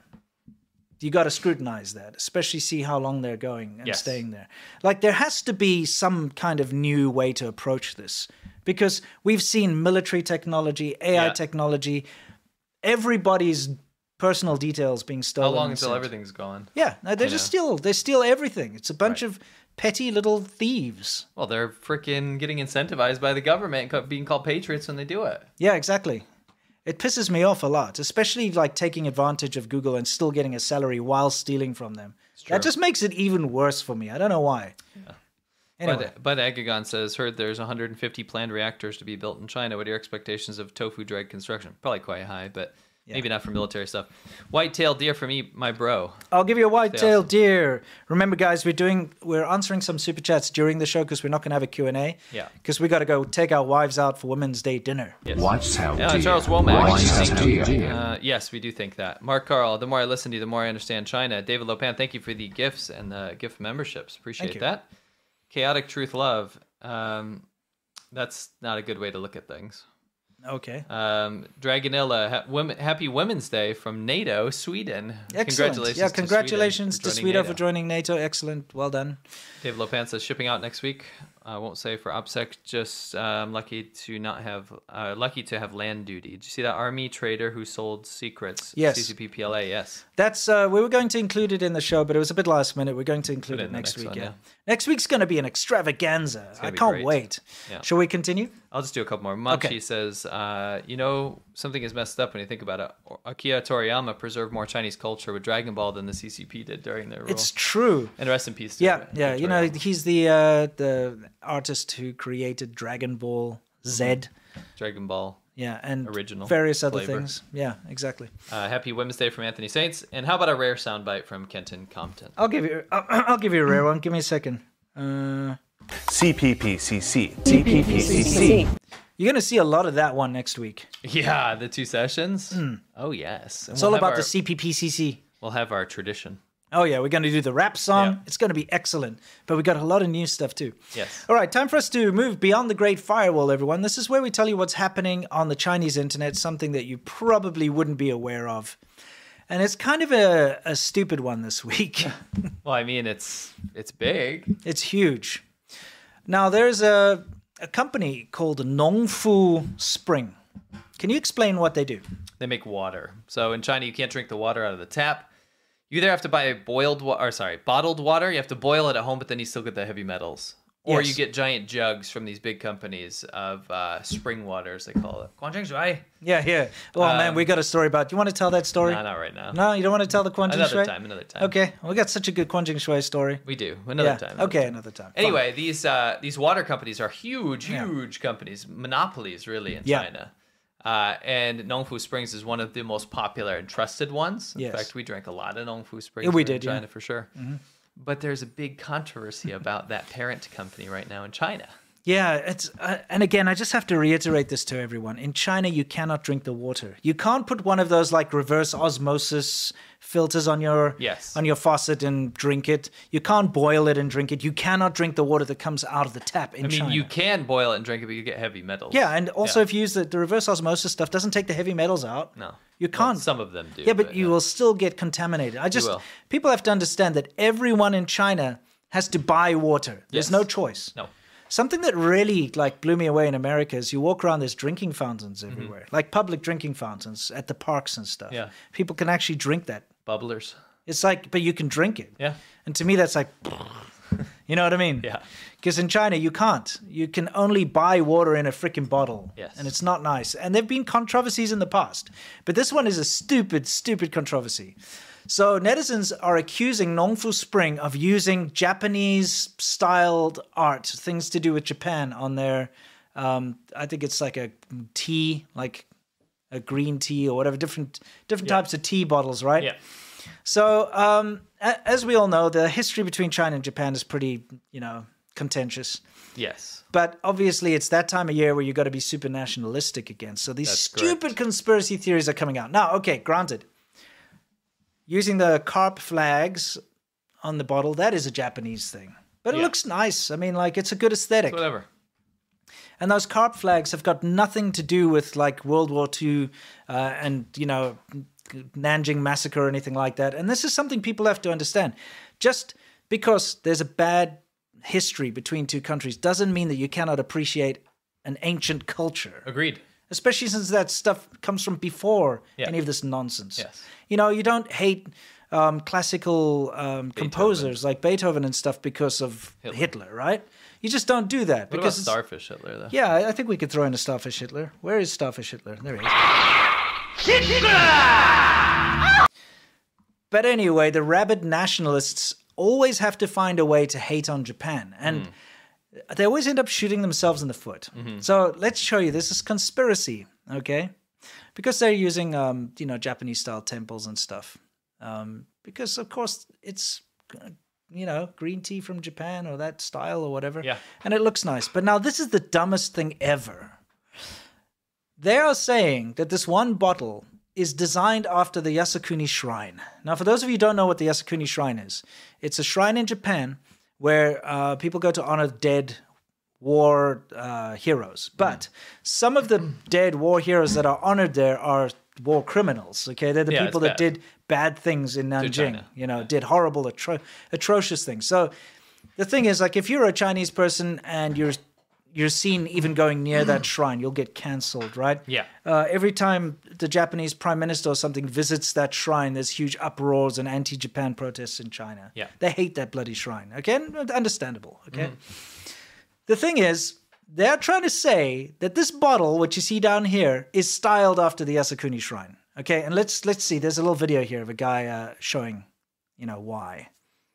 you got to scrutinize that, especially see how long they're going and Yes. staying there. Like, there has to be some kind of new way to approach this, because we've seen military technology, A I Yeah. technology, everybody's personal details being How stolen. long and until sent. everything's gone? Yeah, no, they You just know? steal. They steal everything. It's a bunch Right. of petty little thieves. Well, they're freaking getting incentivized by the government and co- being called patriots when they do it. Yeah, exactly. It pisses me off a lot, especially like taking advantage of Google and still getting a salary while stealing from them. true. That just makes it even worse for me. I don't know why. Anyway, But, but Agagon says, heard there's one hundred fifty planned reactors to be built in China. What are your expectations of tofu drag construction? Probably quite high, but maybe not for military stuff. White-tailed deer for me, my bro. I'll give you a white-tailed Stay deer. Remember, guys, we're doing we're answering some super chats during the show because we're not going to have a Q and A. Yeah. Because we got to go take our wives out for Women's Day dinner. Yes. White-tailed Yeah, deer. Charles Womack. White-tailed deer. Uh, yes, we do think that. Mark Carl, the more I listen to you, the more I understand China. David Lopan, thank you for the gifts and the gift memberships. Appreciate Thank you. that. Chaotic Truth Love. Um, that's not a good way to look at things. Okay. Um, Dragonilla, ha- women, happy Women's Day from NATO, Sweden. Excellent. Congratulations. Yeah, to congratulations Sweden to for Sweden joining for NATO. joining NATO. Excellent. Well done. Dave Lopan says shipping out next week. I won't say for OPSEC. Just um, lucky to not have uh, lucky to have land duty. Did you see that army trader who sold secrets? Yes. C C P P L A. Yes. That's uh, we were going to include it in the show, but it was a bit last minute. We're going to include Put it it in the next next week. one, yeah. yeah. Next week's going to be an extravaganza. I gonna be can't great. wait. Yeah. Shall we continue? I'll just do a couple more. Machi Okay. says, uh, you know, something is messed up when you think about it. Akira Toriyama preserved more Chinese culture with Dragon Ball than the C C P did during their rule. It's true. And rest in peace. To Yeah, yeah. You know, Toriyama. he's the uh, the artist who created Dragon Ball Z. Dragon Ball. Yeah, and Original various other flavor. things. Yeah, exactly. Uh, happy Women's Day from Anthony Saints. And how about a rare soundbite from Kenton Compton? I'll give you. I'll, I'll give you a rare one. Give me a second. Uh, C P P C C. C P P C C. you're going to see a lot of that one next week. Yeah, the two sessions. Oh yes, And It's we'll all have about our- the C P P C C. We'll have our tradition. Oh yeah, we're going to do the rap song. Yeah. It's going to be excellent. But we got a lot of new stuff too. Yes. All right, time for us to move beyond the Great Firewall, everyone. This is where we tell you what's happening on the Chinese internet, something that you probably wouldn't be aware of. And it's kind of a, a stupid one this week. Well, I mean, it's it's big. It's huge. Now, there's a, a company called Nongfu Spring. Can you explain what they do? They make water. So in China, you can't drink the water out of the tap. You either have to buy boiled water, or sorry, bottled water. You have to boil it at home, but then you still get the heavy metals. Or Yes. you get giant jugs from these big companies of uh, spring water, as they call it. Guangzhou Shui. Yeah, yeah. Oh, man, Um, we got a story about. Do you want to tell that story? No, not right now. No, you don't want to tell the Quanjing Another Shui? time, another time. Okay, we got such a good Quanjing Shui story. We do. Another Yeah, time. another okay, time. another time. Fine. Anyway, these uh, these water companies are huge, Yeah. huge companies, monopolies really in Yeah. China. Uh, and Nongfu Springs is one of the most popular and trusted ones. In Yes. fact, we drank a lot of Nongfu Springs Yeah, we here did, in yeah. China for sure. Mhm. But there's a big controversy about that parent company right now in China. Yeah, it's uh, and again, I just have to reiterate this to everyone. In China, you cannot drink the water. You can't put one of those like reverse osmosis filters on your yes. on your faucet and drink it. You can't boil it and drink it. You cannot drink the water that comes out of the tap in I mean, China. you can boil it and drink it, but you get heavy metals. Yeah, and also yeah. if you use the, the reverse osmosis stuff, doesn't take the heavy metals out. No, you can't. Well, some of them do. Yeah, but, but you yeah. will still get contaminated. I just will. people have to understand that everyone in China has to buy water. There's Yes. no choice. No. Something that really like blew me away in America is you walk around, there's drinking fountains everywhere, mm-hmm. like public drinking fountains at the parks and stuff. Yeah. People can actually drink that. Bubblers. It's like, but you can drink it. Yeah. And to me, that's like, you know what I mean? Yeah. Because in China, you can't. You can only buy water in a freaking bottle. Yes. And it's not nice. And there have been controversies in the past. But this one is a stupid, stupid controversy. So netizens are accusing Nongfu Spring of using Japanese-styled art, things to do with Japan, on their, um, I think it's like a tea, like a green tea or whatever, different different yeah. types of tea bottles, right? Yeah. So um, a- as we all know, the history between China and Japan is pretty, you know, contentious. Yes. But obviously it's that time of year where you got to be super nationalistic again. So these That's stupid correct. conspiracy theories are coming out. Now, okay, granted. Using the carp flags on the bottle, that is a Japanese thing. But it Yeah. looks nice. I mean, like, it's a good aesthetic. Whatever. And those carp flags have got nothing to do with, like, World War Two uh, and, you know, Nanjing Massacre or anything like that. And this is something people have to understand. Just because there's a bad history between two countries doesn't mean that you cannot appreciate an ancient culture. Agreed. Especially since that stuff comes from before Yeah. any of this nonsense. Yes. You know, you don't hate um, classical um, composers like Beethoven and stuff because of Hitler. Hitler, right? You just don't do that. What because about Starfish Hitler, though? Yeah, I I think we could throw in a Starfish Hitler. Where is Starfish Hitler? There he is. But anyway, the rabid nationalists always have to find a way to hate on Japan. And mm. they always end up shooting themselves in the foot. Mm-hmm. So let's show you. This is conspiracy, okay? Because they're using, um, you know, Japanese-style temples and stuff. Um, because, of course, it's, you know, green tea from Japan or that style or whatever. Yeah. And it looks nice. But now this is the dumbest thing ever. They are saying that this one bottle is designed after the Yasukuni Shrine. Now, for those of you who don't know what the Yasukuni Shrine is, it's a shrine in Japan where uh, people go to honor dead war uh, heroes. But mm. some of the dead war heroes that are honored there are war criminals, okay? They're the yeah, people that did bad things in Nanjing, you know, yeah. did horrible, atro- atrocious things. So the thing is, like, if you're a Chinese person and you're you're seen even going near that shrine, you'll get cancelled, right? Yeah. Uh, every time the Japanese prime minister or something visits that shrine, there's huge uproars and anti-Japan protests in China. Yeah. They hate that bloody shrine. Okay, understandable. Okay. Mm. The thing is, they're trying to say that this bottle, which you see down here, is styled after the Yasukuni Shrine. Okay, and let's let's see. There's a little video here of a guy uh, showing, you know, why.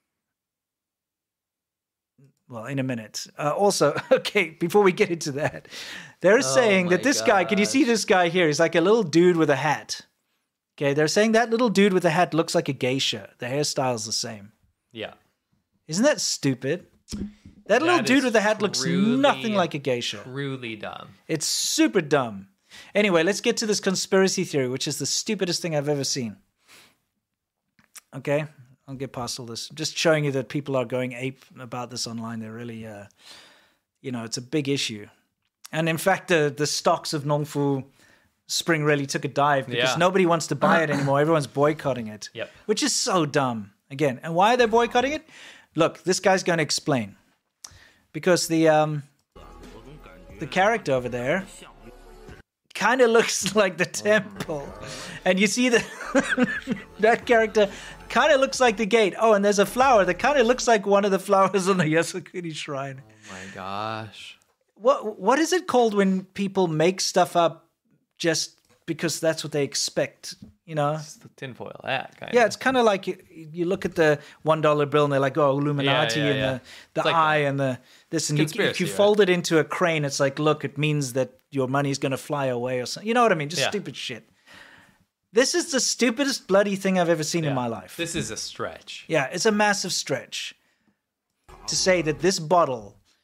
Well, in a minute. Uh, also, okay, before we get into that, they're Oh saying that my this guy, can you see this guy here? He's like a little dude with a hat. Okay, they're saying that little dude with a hat looks like a geisha. The hairstyle's the same. Yeah. Isn't that stupid? That, That little dude is with the hat looks truly, nothing like a geisha. Truly dumb. It's super dumb. Anyway, let's get to this conspiracy theory, which is the stupidest thing I've ever seen. Okay, I'll get past all this. Just showing you that people are going ape about this online. They're really, uh, you know, it's a big issue. And in fact, the, the stocks of Nongfu Spring really took a dive because Yeah. nobody wants to buy it anymore. Everyone's boycotting it, Yep. which is so dumb. Again, and why are they boycotting it? Look, this guy's going to explain. Because the um, the character over there kind of looks like the temple. And you see that that character kind of looks like the gate. Oh, and there's a flower that kind of looks like one of the flowers on the Yasukuni Shrine. Oh my gosh. What What is it called when people make stuff up just because that's what they expect, you know? It's the tinfoil hat, kind Yeah, of. it's kind of like you, you look at the one dollar bill and they're like, oh, Illuminati Yeah, yeah, and yeah. the, the It's like eye and the this. And you, if conspiracy, you right? fold it into a crane, it's like, look, it means that your money's going to fly away or something. You know what I mean? Just Yeah. stupid shit. This is the stupidest bloody thing I've ever seen in Yeah. my life. This is a stretch. Yeah, it's a massive stretch to say that this bottle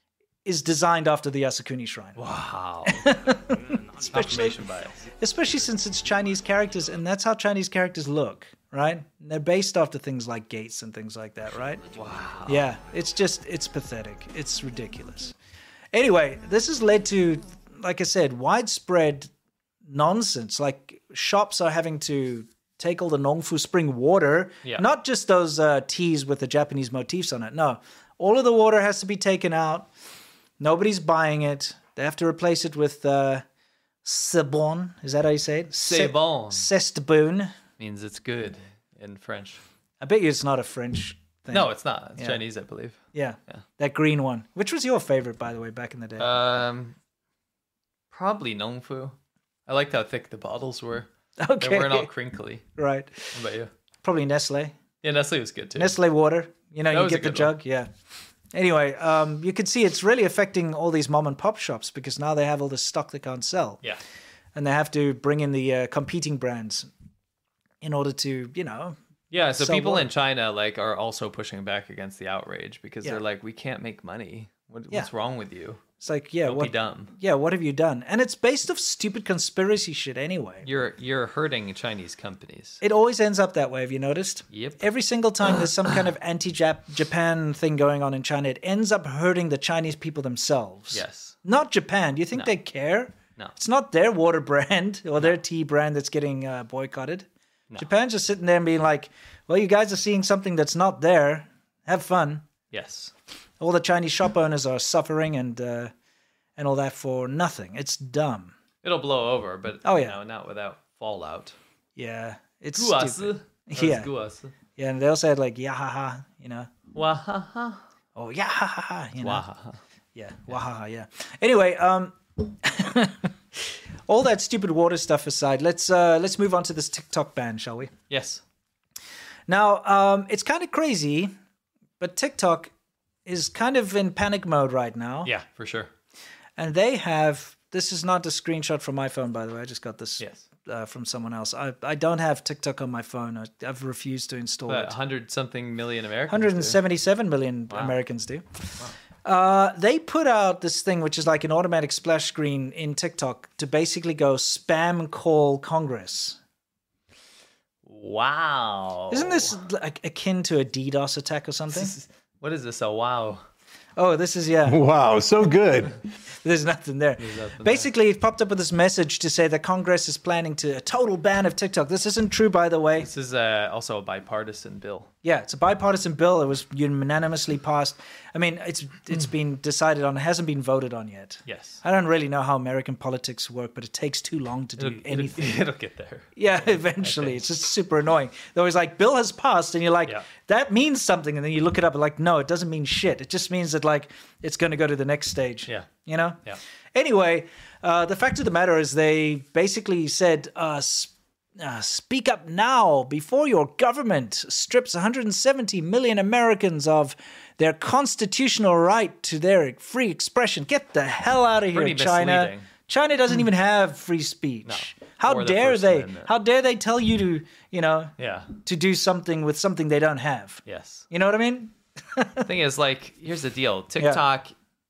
is designed after the Yasukuni Shrine. Wow. especially, Confirmation bias. especially since it's Chinese characters, and that's how Chinese characters look, right? They're based after things like gates and things like that, right? Wow. Yeah, it's just, it's pathetic. It's ridiculous. Anyway, this has led to, like I said, widespread nonsense. Like shops are having to take all the Nongfu spring water, Yeah. not just those uh, teas with the Japanese motifs on it. No, all of the water has to be taken out. Nobody's buying it. They have to replace it with uh, Sebon. Is that how you say it? C'est bon. Sesteboon. Means it's good in French. I bet you it's not a French thing. No, it's not. It's Yeah. Chinese, I believe. Yeah. Yeah. That green one. Which was your favorite, by the way, back in the day? Um, probably Nongfu. I liked how thick the bottles were. Okay. They weren't all crinkly. Right. What about you? Probably Nestle. Yeah, Nestle was good too. Nestle water. You know, That you was a get the good one. jug. Yeah. Anyway, um, you can see it's really affecting all these mom and pop shops because now they have all this stock they can't sell. Yeah. And they have to bring in the uh, competing brands in order to, you know. Yeah, so sell people more. in China like are also pushing back against the outrage because Yeah. they're like, we can't make money. What, Yeah. What's wrong with you? It's like, yeah, Don't what, be dumb. yeah, what have you done? And it's based off stupid conspiracy shit anyway. You're you're hurting Chinese companies. It always ends up that way. Have you noticed? Yep. Every single time there's some kind of anti-Japan thing going on in China, it ends up hurting the Chinese people themselves. Yes. Not Japan. Do you think No. they care? No. It's not their water brand or their tea brand that's getting uh, boycotted. Japan's just sitting there and being like, well, you guys are seeing something that's not there. Have fun. Yes. All the Chinese shop owners are suffering and uh, and all that for nothing. It's dumb. It'll blow over, but Oh, you yeah. know, not without fallout. Yeah. It's Guas. stupid. That was Yeah. guas. Yeah, and they also had like, yahaha, you know. Wahaha. Oh, yahaha, you know. Wahaha. Yeah, wahaha, yeah. Anyway, um, all that stupid water stuff aside, let's uh, let's move on to this TikTok ban, shall we? Yes. Now, um, it's kind of crazy, but TikTok is kind of in panic mode right now. Yeah, for sure. And they have, this is not a screenshot from my phone, by the way. I just got this Yes. uh, from someone else. I, I don't have TikTok on my phone. I, I've refused to install But it. one hundred something million Americans. one hundred seventy-seven million Wow. Americans do. Uh, they put out this thing, which is like an automatic splash screen in TikTok to basically go spam call Congress. Wow. Isn't this like akin to a DDoS attack or something? What is this? A wow. Oh, this is, yeah. Wow, so good. There's nothing there. nothing Basically, it popped up with this message to say that Congress is planning to a total ban of TikTok. This isn't true, by the way. This is uh, also a bipartisan bill. Yeah, it's a bipartisan bill. It was unanimously passed. I mean, it's it's been decided on. It hasn't been voted on yet. Yes. I don't really know how American politics work, but it takes too long to do It'll, anything. It'll, it'll get there. Yeah, eventually. It's just super annoying. They're always like, bill has passed, and you're like, Yeah. that means something. And then you look it up and like, no, it doesn't mean shit. It just means that like it's going to go to the next stage. Yeah. You know? Yeah. Anyway, uh, the fact of the matter is they basically said, uh, sp- uh, speak up now before your government strips one hundred seventy million Americans of their constitutional right to their free expression. Get the hell out of here, Pretty China. misleading. China doesn't even have free speech. No. How Or the dare First they? Amendment. How dare they tell you to, you know, Yeah. to do something with something they don't have? Yes. You know what I mean? The thing is, like, here's the deal. TikTok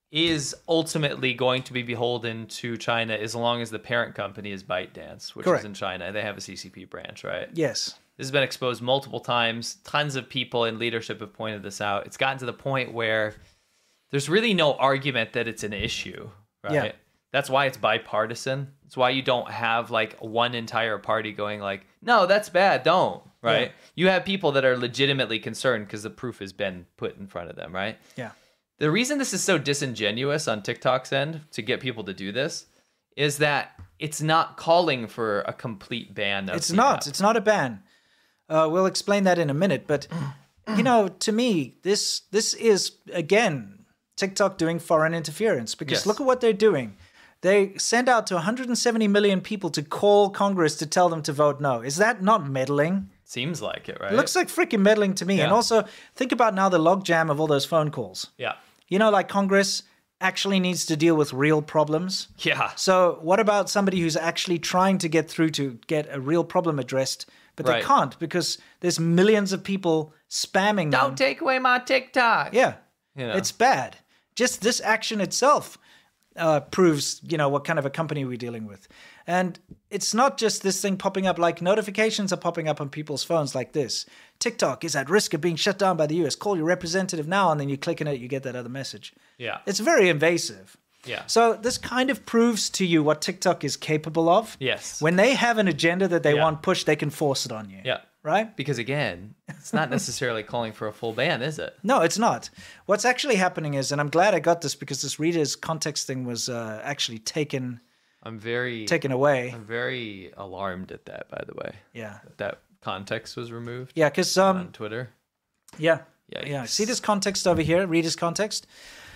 is ultimately going to be beholden to China as long as the parent company is ByteDance, which Correct. is in China. They have a C C P branch, right? Yes. This has been exposed multiple times. Tons of people in leadership have pointed this out. It's gotten to the point where there's really no argument that it's an issue, right? Yeah. That's why it's bipartisan. It's why you don't have like one entire party going like, no, that's bad, don't, right? Yeah. You have people that are legitimately concerned because the proof has been put in front of them, right? Yeah. The reason this is so disingenuous on TikTok's end to get people to do this is that it's not calling for a complete ban. Of It's the not. app. It's not a ban. Uh, we'll explain that in a minute. But, you know, to me, this this is, again, TikTok doing foreign interference. Because Yes. look at what they're doing. They send out to one hundred seventy million people to call Congress to tell them to vote no. Is that not meddling? Seems like it, right? It looks like freaking meddling to me. And Yeah. also, think about now the logjam of all those phone calls. Yeah. You know, like Congress actually needs to deal with real problems. Yeah. So what about somebody who's actually trying to get through to get a real problem addressed, but they Right. can't because there's millions of people spamming them. Don't take away my TikTok. Yeah. You know. It's bad. just this action itself uh, proves, you know, what kind of a company we're dealing with. And it's not just this thing popping up, like notifications are popping up on people's phones like this. TikTok is at risk of being shut down by the U S. Call your representative now, and then you click on it, you get that other message. Yeah. It's very invasive. Yeah. So this kind of proves to you what TikTok is capable of. Yes. When they have an agenda that they Yeah. want pushed, they can force it on you. Yeah. Right? Because again, it's not necessarily calling for a full ban, is it? No, it's not. What's actually happening is, and I'm glad I got this because this reader's context thing was uh, actually taken I'm very taken away. I'm very alarmed at that, by the way. Yeah. That, that context was removed. Yeah, because um, on Twitter. Yeah. Yikes. Yeah. See this context over here, reader's context?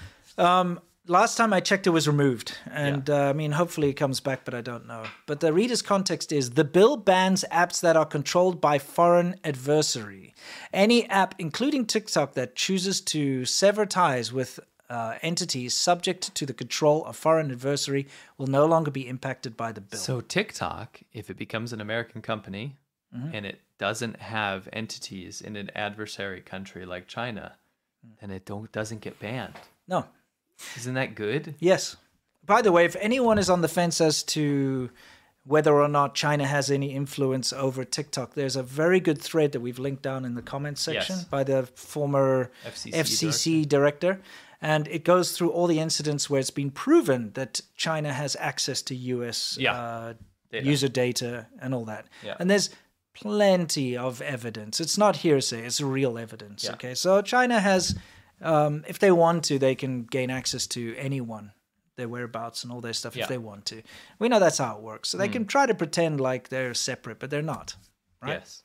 Um, last time I checked, it was removed. And uh, I mean, hopefully it comes back, but I don't know. But the reader's context is the bill bans apps that are controlled by foreign adversary. Any app, including TikTok, that chooses to sever ties with uh, entities subject to the control of foreign adversary will no longer be impacted by the bill. So TikTok, if it becomes an American company Mhm. and it doesn't have entities in an adversary country like China, then it don't doesn't get banned. No. Isn't that good? Yes. By the way, if anyone is on the fence as to whether or not China has any influence over TikTok, there's a very good thread that we've linked down in the comments section Yes. by the former F C C F C C director. And it goes through all the incidents where it's been proven that China has access to U S Yeah. uh, Data. user data and all that. Yeah. And there's plenty of evidence. It's not hearsay, it's real evidence. Yeah. Okay, so China has, um, if they want to, they can gain access to anyone, their whereabouts and all their stuff Yeah. if they want to. We know that's how it works. So they Mm. can try to pretend like they're separate, but they're not. Right? Yes.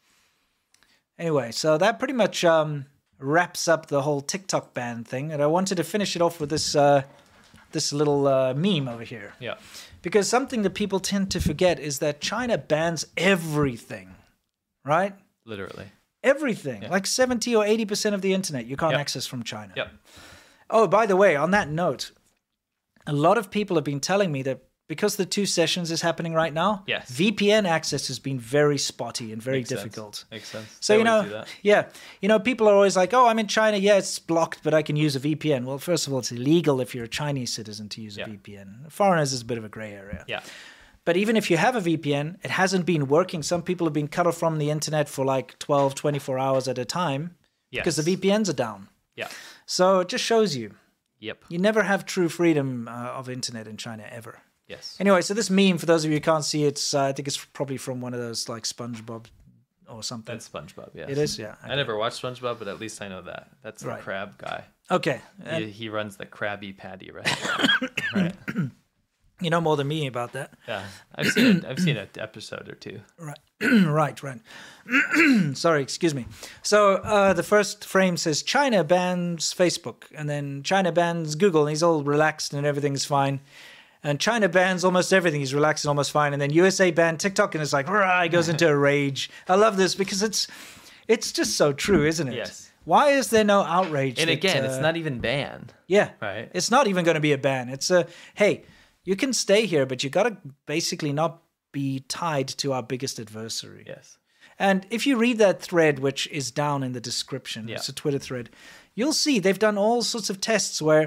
Anyway, so that pretty much um, wraps up the whole TikTok ban thing. And I wanted to finish it off with this uh, this little uh, meme over here. Yeah. Because something that people tend to forget is that China bans everything, right? Literally. Everything. Yeah. Like seventy or eighty percent of the internet you can't Yep. access from China. Yep. Oh, by the way, on that note, a lot of people have been telling me that because the two sessions is happening right now, Yes. V P N access has been very spotty and very Makes sense. difficult. Makes sense. So, They you always know, do that. yeah, you know, people are always like, oh, I'm in China. Yeah, it's blocked, but I can use a V P N. Well, first of all, it's illegal if you're a Chinese citizen to use a Yeah. V P N. Foreigners is a bit of a gray area. Yeah. But even if you have a V P N, it hasn't been working. Some people have been cut off from the internet for like twelve, twenty-four hours at a time because the Yes. V P Ns are down. Yeah. So it just shows you. Yep. You never have true freedom uh, of internet in China ever. Yes. Anyway, so this meme, for those of you who can't see, it's uh, I think it's probably from one of those like SpongeBob or something. That's SpongeBob, yes. It is, yeah. I never watched SpongeBob, but at least I know that. That's the Right. crab guy. Okay. He, And he runs the Krabby Patty restaurant. right. you know more than me about that. Yeah. I've seen it. I've seen an episode or two. Right, right, right. Sorry, excuse me. So uh, the first frame says China bans Facebook, and then China bans Google, and he's all relaxed and everything's fine. And China bans almost everything. He's relaxed and almost fine. And then U S A banned TikTok, and it's like, rah, he goes into a rage. I love this because it's it's just so true, isn't it? Yes. Why is there no outrage? And that, again, uh, it's not even banned. Yeah. Right. It's not even going to be a ban. It's a, hey, you can stay here, but you got to basically not be tied to our biggest adversary. Yes. And if you read that thread, which is down in the description, Yeah. it's a Twitter thread, you'll see they've done all sorts of tests where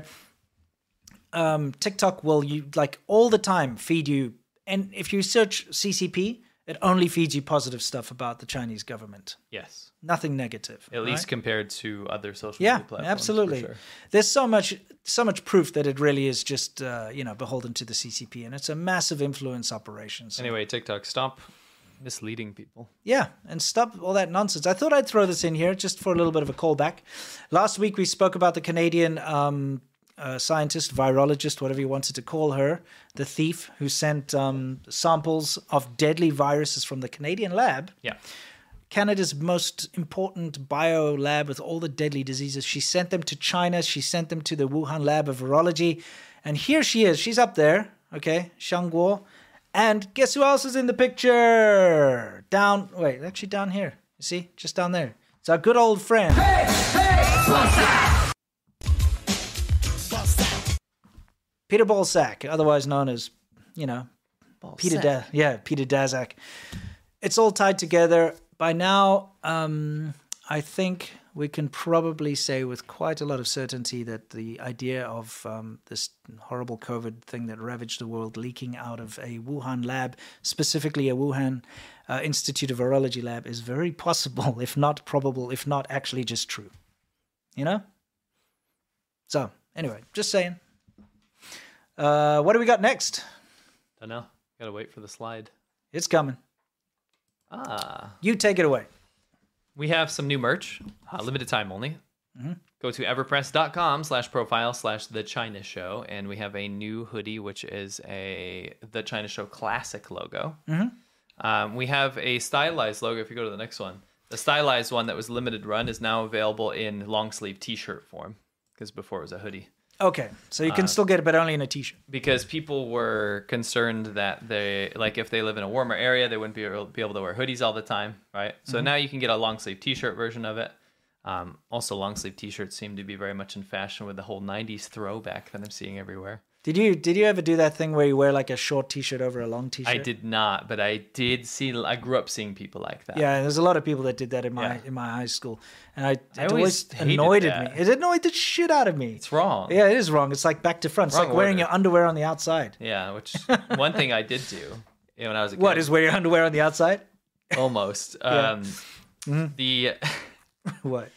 um, TikTok will, you like all the time feed you. And if you search C C P, it only feeds you positive stuff about the Chinese government. Yes. Nothing negative. At least right? compared to other social Yeah, media platforms. for absolutely. sure. There's so much, so much proof that it really is just, uh, you know, beholden to the C C P, and it's a massive influence operation. So. Anyway, TikTok, stop misleading people. Yeah, and stop all that nonsense. I thought I'd throw this in here just for a little bit of a callback. Last week we spoke about the Canadian um, uh, scientist, virologist, whatever you wanted to call her, the thief who sent um, samples of deadly viruses from the Canadian lab. Yeah. Canada's most important bio lab with all the deadly diseases. She sent them to China. She sent them to the Wuhan lab of virology. And here she is. She's up there. Okay. Xiang Guo. And guess who else is in the picture? Down. Wait, actually down here. You see? Just down there. It's our good old friend. Hey, hey, Peter Balsack, otherwise known as, you know, Balsack. Peter da- yeah, Peter Daszak. It's all tied together. By now, um, I think we can probably say with quite a lot of certainty that the idea of um, this horrible COVID thing that ravaged the world leaking out of a Wuhan lab, specifically a Wuhan uh, Institute of Virology lab, is very possible, if not probable, if not actually just true. You know? So, anyway, just saying. Uh, what do we got next? Don't know. Gotta wait for the slide. It's coming. Ah. You take it away. We have some new merch, uh, limited time only. Mm-hmm. Go to everpress.com slash profile slash The China Show, and we have a new hoodie, which is a The China Show classic logo. Mm-hmm. Um, we have a stylized logo. If you go to the next one, the stylized one that was limited run is now available in long sleeve T-shirt form, because before it was a hoodie. Okay, so you can Uh, still get it, but only in a T-shirt. Because people were concerned that they, like, if they live in a warmer area, they wouldn't be able, be able to wear hoodies all the time, right? So Mhm. now you can get a long sleeve T-shirt version of it. Um, also, long sleeve T-shirts seem to be very much in fashion with the whole nineties throwback that I'm seeing everywhere. Did you did you ever do that thing where you wear like a short T-shirt over a long T-shirt? I did not, but I did see. I grew up seeing people like that. Yeah, there's a lot of people that did that in my Yeah. in my high school, and I it I always, always hated annoyed that. me. It annoyed the shit out of me. It's wrong. Yeah, it is wrong. It's like back to front. It's Wrong like wearing order. your underwear on the outside. Yeah, which one thing I did do you know, when I was a kid. What is wear your underwear on the outside? Almost. Yeah. um, Mhm. The What?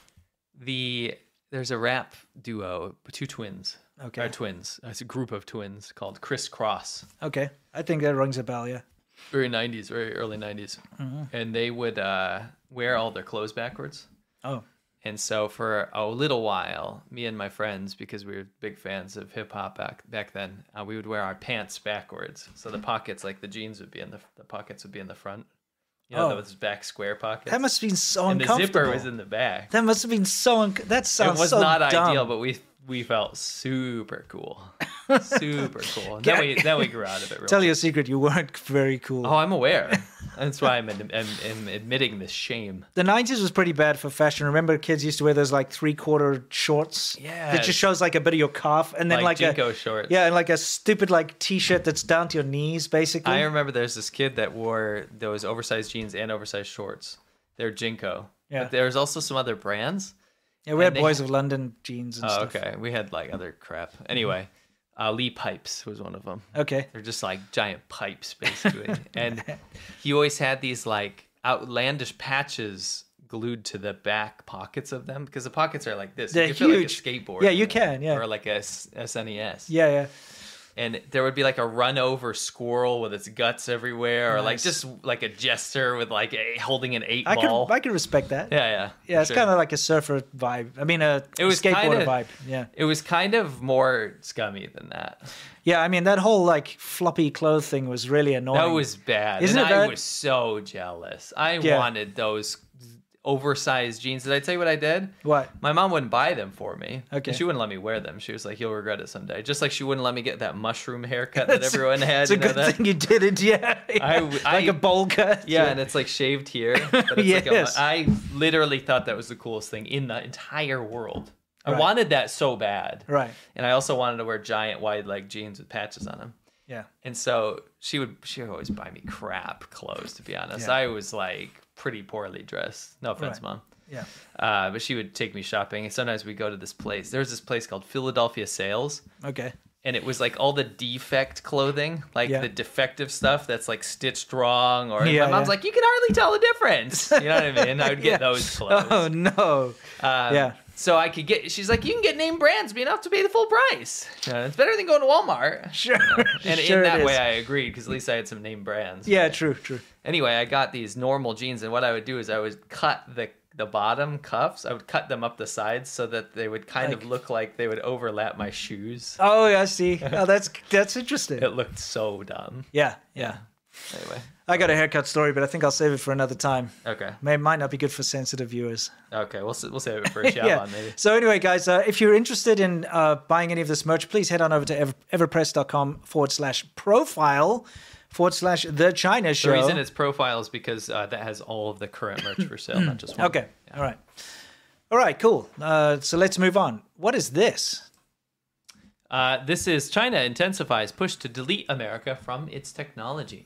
The there's a rap duo, two twins. Okay. Or twins. It's a group of twins called Criss Cross. Okay, I think that rings a bell. Yeah. Very nineties, very early nineties. Mhm. And they would uh, wear all their clothes backwards. Oh. And so for a little while, me and my friends, because we were big fans of hip hop back back then, uh, we would wear our pants backwards. So the pockets, like the jeans, would be in the the pockets would be in the front. You know, Oh. those back square pockets. That must have been so and uncomfortable. the zipper was in the back. That must have been so. Un- that sounds It was so not dumb. ideal, but we we felt super cool, super cool. And then we then we grew out of it. Real Tell quick. you a secret, you weren't very cool. Oh, I'm aware. That's why I'm, I'm, I'm admitting this shame. The nineties was pretty bad for fashion. Remember, kids used to wear those like three-quarter shorts. Yeah. That just shows like a bit of your calf, and then Like like, Jinko a shorts. Yeah, and like a stupid like T-shirt that's down to your knees, basically. I remember there's this kid that wore those oversized jeans and oversized shorts. They're Jinko. Yeah. But there's also some other brands. yeah, we had and they- Boys of London jeans and Oh, stuff. okay. We had like other crap. Anyway, uh, Lee Pipes was one of them. Okay. They're just like giant pipes, basically. And he always had these like outlandish patches glued to the back pockets of them because the pockets are like this. They're you can feel huge. like a skateboard. Yeah, you can, yeah. Or like a S- SNES. Yeah, yeah. And there would be like a run over squirrel with its guts everywhere, or like Nice. just like a jester with like a holding an eight I ball. could I could respect that. Yeah, yeah. Yeah, it's sure. kind of like a surfer vibe. I mean, a It was skateboarder kinda- vibe. Yeah. It was kind of more scummy than that. Yeah, I mean that whole like floppy clothes thing was really annoying. That was bad. Isn't and it I bad? was so jealous. I Yeah. wanted those oversized jeans. Did I tell you what I did? What? My mom wouldn't buy them for me. Okay. And she wouldn't let me wear them. She was like, "You'll regret it someday." Just like she wouldn't let me get that mushroom haircut that That's- everyone had. It's a you know good that? thing you did it. Yeah. I- like I- a bowl cut. Yeah, and it's like shaved here. But it's like Yes. a, I literally thought that was the coolest thing in the entire world. I Right. wanted that so bad. Right. And I also wanted to wear giant wide leg jeans with patches on them. Yeah. And so she would she would always buy me crap clothes, to be honest. Yeah. I was like pretty poorly dressed. No offense, Right. Mom. Yeah. Uh, but she would take me shopping, and sometimes we go to this place. There's this place called Philadelphia Sales, Okay. and it was like all the defect clothing, like Yeah. the defective stuff that's like stitched wrong, or Yeah, my mom's yeah. like, you can hardly tell the difference. You know what I mean? I would get Yeah. those clothes. Oh no. Um, Yeah. So I could get. She's like, you can get name brands, but you don't have to pay the full price. You know, it's better than going to Walmart. Sure. And Sure in it that is. way, I agreed because at least I had some name brands. Yeah. True. True. Anyway, I got these normal jeans, and what I would do is I would cut the the bottom cuffs. I would cut them up the sides so that they would kind Like- of look like they would overlap my shoes. Oh, yeah, I see. Oh, that's that's interesting. It looked so dumb. Yeah. Yeah. Anyway, I got a haircut story, but I think I'll save it for another time. okay, May might not be good for sensitive viewers. okay, we'll s- we'll save it for a shout on maybe. So anyway, guys, uh, if you're interested in uh, buying any of this merch, please head on over to ever, everpress.com forward slash profile forward slash the China Show. The reason it's profile is because uh, that has all of the current merch for sale, not just one. Okay. All right. All right. Cool. Uh, so let's move on. What is this? Uh, this is China intensifies push to delete America from its technology.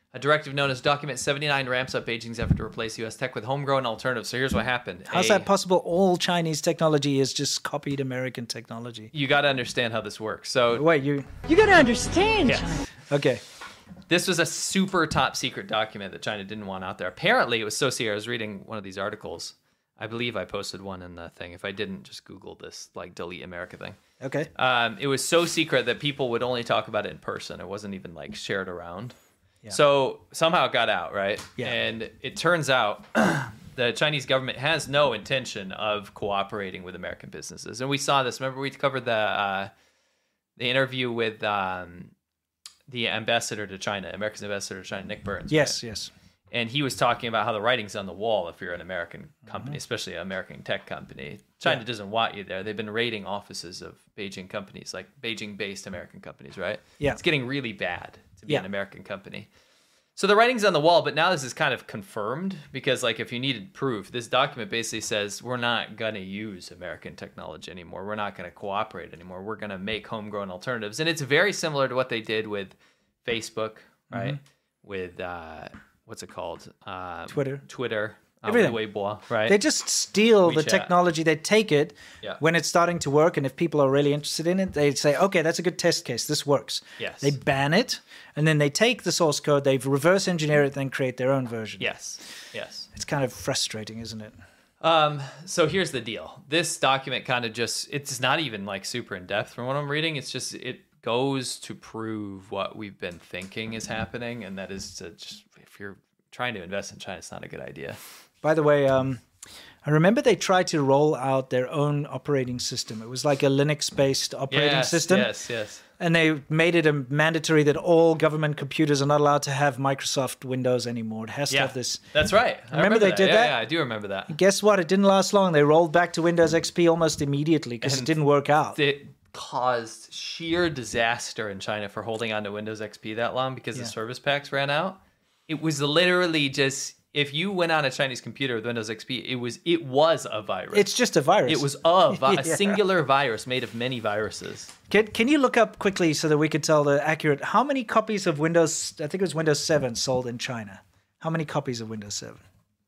A directive known as Document seventy-nine ramps up Beijing's effort to replace U S tech with homegrown alternatives. So here's what happened. How's A, that possible? All Chinese technology is just copied American technology. You got to understand how this works. So Wait, you... You gotta understand. Yeah. Okay. This was a super top secret document that China didn't want out there. Apparently, it was so secret. I was reading one of these articles. I believe I posted one in the thing. If I didn't, just Google this, like, delete America thing. Okay. Um, it was so secret that people would only talk about it in person. It wasn't even, like, shared around. Yeah. So somehow it got out, right? Yeah. And it turns out the Chinese government has no intention of cooperating with American businesses. And we saw this. Remember we covered the uh, the interview with um, the ambassador to China, America's ambassador to China, Nick Burns. Yes, right? yes. And he was talking about how the writing's on the wall if you're an American company, Mm-hmm. especially an American tech company. China Yeah. doesn't want you there. They've been raiding offices of Beijing companies, like Beijing-based American companies, right? Yeah. It's getting really bad to be Yeah. an American company. So the writing's on the wall, but now this is kind of confirmed because, like, if you needed proof, this document basically says we're not going to use American technology anymore. We're not going to cooperate anymore. We're going to make homegrown alternatives. And it's very similar to what they did with Facebook, right? Mm-hmm. With, uh, what's it called? Um, Twitter. Twitter. Um, Everything. Weibo, right? They just steal the WeChat. technology. They take it Yeah. when it's starting to work, and if people are really interested in it, they say, okay, that's a good test case. This works. Yes. They ban it, and then they take the source code, they reverse engineer it, then create their own version. Yes. Yes. It's kind of frustrating, isn't it? Um, so here's the deal. This document kind of just, it's not even like super in depth from what I'm reading. It's just, it goes to prove what we've been thinking is happening. And that is to just, if you're trying to invest in China, it's not a good idea. By the way, um, I remember they tried to roll out their own operating system. It was like a Linux-based operating Yes, system. yes, yes. And they made it a mandatory that all government computers are not allowed to have Microsoft Windows anymore. It has to Yeah, have this. that's right. I Remember they that. did yeah, that? Yeah, I do remember that. Guess what? It didn't last long. They rolled back to Windows X P almost immediately because it And didn't work out. It caused sheer disaster in China for holding on to Windows X P that long because Yeah. the service packs ran out. It was literally just, if you went on a Chinese computer with Windows X P, it was it was a virus. It's just a virus. It was a, vi- Yeah. a singular virus made of many viruses. Can, can you look up quickly so that we could tell the accurate, how many copies of Windows, I think it was Windows seven sold in China? How many copies of Windows seven?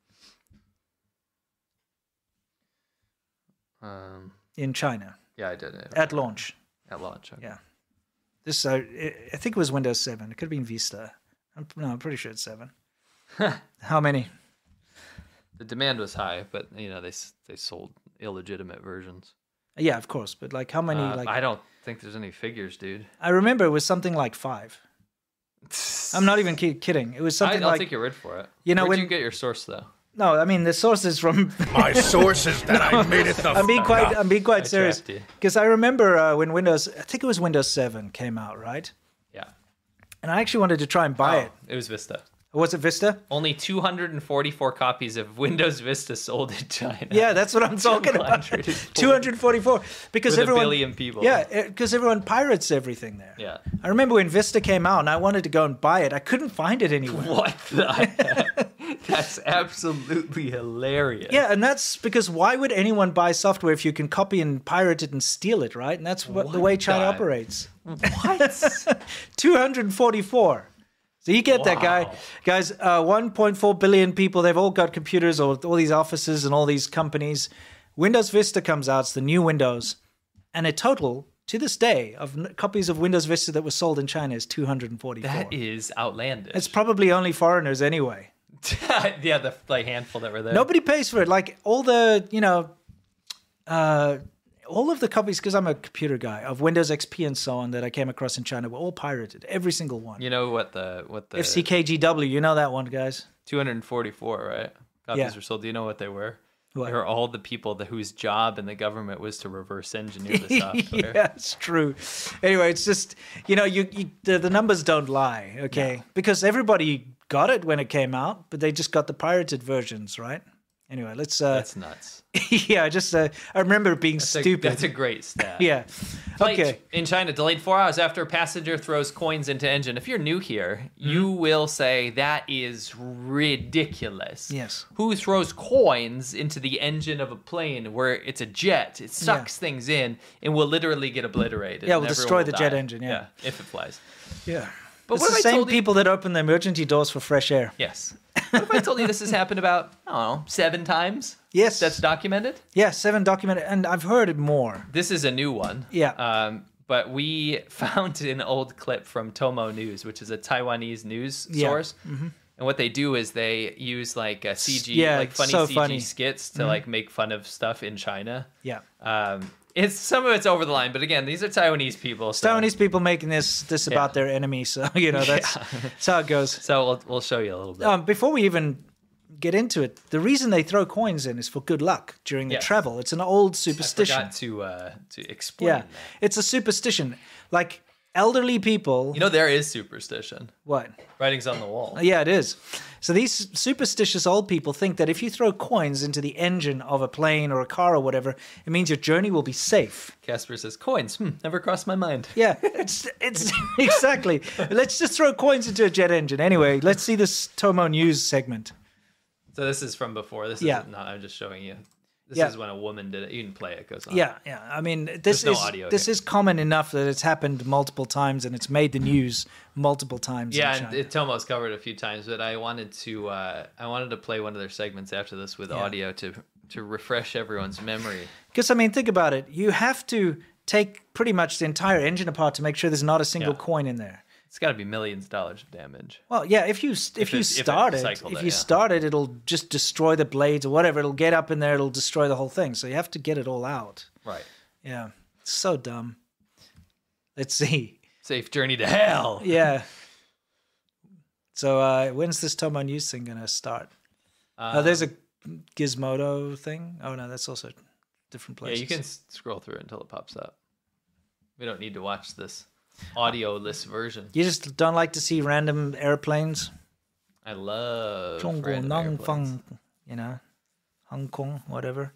Um, In China. yeah, I did it. At launch. At launch. Okay. Yeah. This, uh, I I think it was Windows seven. It could have been Vista. I'm, no, I'm pretty sure it's seven. How many? The demand was high, but you know they s- they sold illegitimate versions. Yeah, of course. But like how many? Uh, like I don't think there's any figures, dude. I remember it was something like five. I'm not even ki- kidding. It was I, something I'll like take your word for it. You know, Where'd when- you get your source though? no. I mean the source is from My source is that I made it the I'm being fuck quite. up. I'm being quite I serious trapped you. because I remember uh, when Windows. I think it was Windows seven came out, right? Yeah. And I actually wanted to try and buy Oh, it. It was Vista. Was it Vista? Only two hundred forty-four copies of Windows Vista sold in China. Yeah, that's what I'm talking about. two hundred forty. two hundred forty-four because With a everyone. billion people. Yeah, because everyone pirates everything there. Yeah. I remember when Vista came out, and I wanted to go and buy it. I couldn't find it anywhere. What the heck? That's absolutely hilarious. Yeah, and that's because why would anyone buy software if you can copy and pirate it and steal it, right? And that's what, the way China the- operates. What? two hundred forty-four. So you get that guy. Wow. Guys, uh, one point four billion people, they've all got computers or all these offices and all these companies. Windows Vista comes out, it's the new Windows. And a total, to this day, of n- copies of Windows Vista that were sold in China is two hundred forty-four. That is outlandish. It's probably only foreigners anyway. yeah, the like handful that were there. Nobody pays for it. Like all the, you know, uh, all of the copies, because I'm a computer guy, of Windows X P and so on that I came across in China were all pirated. Every single one. You know what the what the F C K G W, you know that one, guys. two hundred forty-four, right? Copies Yeah. were sold. Do you know what they were? What? They were all the people that, whose job in the government was to reverse engineer the software. Yeah, it's true. Anyway, it's just, you know, you, you the, the numbers don't lie, okay? No. Because everybody got it when it came out, but they just got the pirated versions, right? Anyway, let's. Uh, That's nuts. yeah, just uh, I remember it being That's a, stupid. that's a great stat. yeah. Flight Okay. in China delayed four hours after a passenger throws coins into engine. If you're new here, Mm-hmm. you will say that is ridiculous. Yes. Who throws coins into the engine of a plane where it's a jet? It sucks things in and will literally get obliterated. Yeah, and will everyone destroy will the jet die. engine, yeah. if it flies. Yeah. But it's what the if I same told you- people that open the emergency doors for fresh air. Yes. What if I told you this has happened about, I don't know, seven times? Yes. That's documented? Yeah, seven documented, and I've heard it more. This is a new one. Yeah. Um, but we found an old clip from Tomo News, which is a Taiwanese news Yeah. source. Mm-hmm. And what they do is they use like a C G, Yeah, like funny so C G funny. skits to Mhm. like make fun of stuff in China. Yeah. Um, it's some of it's over the line, but again, these are Taiwanese people. So, Taiwanese people making this this Yeah. about their enemies, so you know that's, Yeah. that's how it goes. So we'll we'll show you a little bit. Um, before we even get into it, the reason they throw coins in is for good luck during the Yes. travel. It's an old I superstition. forgot to uh, to explain. Yeah, that. it's a superstition. Like elderly people. You know there is superstition. What? Writings on the wall. Yeah, it is. So these superstitious old people think that if you throw coins into the engine of a plane or a car or whatever, it means your journey will be safe. Casper says coins. Hmm, never crossed my mind. Yeah, it's it's exactly. Let's just throw coins into a jet engine. Anyway, let's see this Tomo News segment. So this is from before. This Yeah. is not. I'm just showing you. This Yeah. is when a woman did it. You can play it. It goes on. Yeah, yeah. I mean, this There's no is audio this here. is common enough that it's happened multiple times and it's made the news multiple times. Yeah, in and China. it, Tomo's covered it a few times, but I wanted to uh, I wanted to play one of their segments after this with Yeah. audio to to refresh everyone's memory. Because I mean, think about it. You have to take pretty much the entire engine apart to make sure there's not a single Yeah. coin in there. It's got to be millions of dollars of damage. Well, yeah. If you if, If you it- if it start it, cycled if it, you yeah. start it, it'll just destroy the blades or whatever. It'll get up in there. It'll destroy the whole thing. So you have to get it all out. Right. Yeah. It's so dumb. Let's see. Safe journey to hell. Yeah. So uh, when's this Tomo News thing gonna start? Uh, oh, there's a Gizmodo thing. Oh no, that's also different Yeah, places. you can s- scroll through it until it pops up. We don't need to watch this audio-less version. You just don't like to see random airplanes. I love Zhongguo random airplanes. Nangfang, you know, Hong Kong, whatever.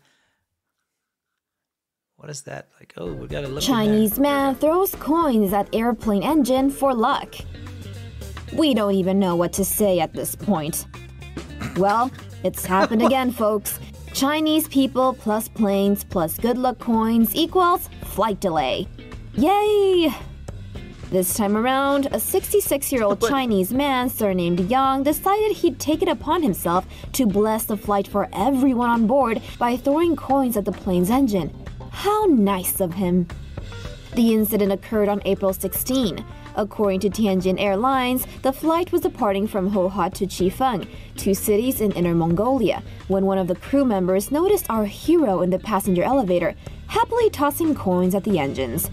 What is that? Like, oh, we got a little Chinese man throws coins at airplane engine for luck. We don't even know what to say at this point. Well, it's happened again, folks. Chinese people plus planes plus good luck coins equals flight delay. Yay! This time around, a sixty-six-year-old Chinese man surnamed Yang decided he'd take it upon himself to bless the flight for everyone on board by throwing coins at the plane's engine. How nice of him. The incident occurred on April sixteenth. According to Tianjin Airlines, the flight was departing from Hohhot to Chifeng, two cities in Inner Mongolia, when one of the crew members noticed our hero in the passenger elevator, happily tossing coins at the engines.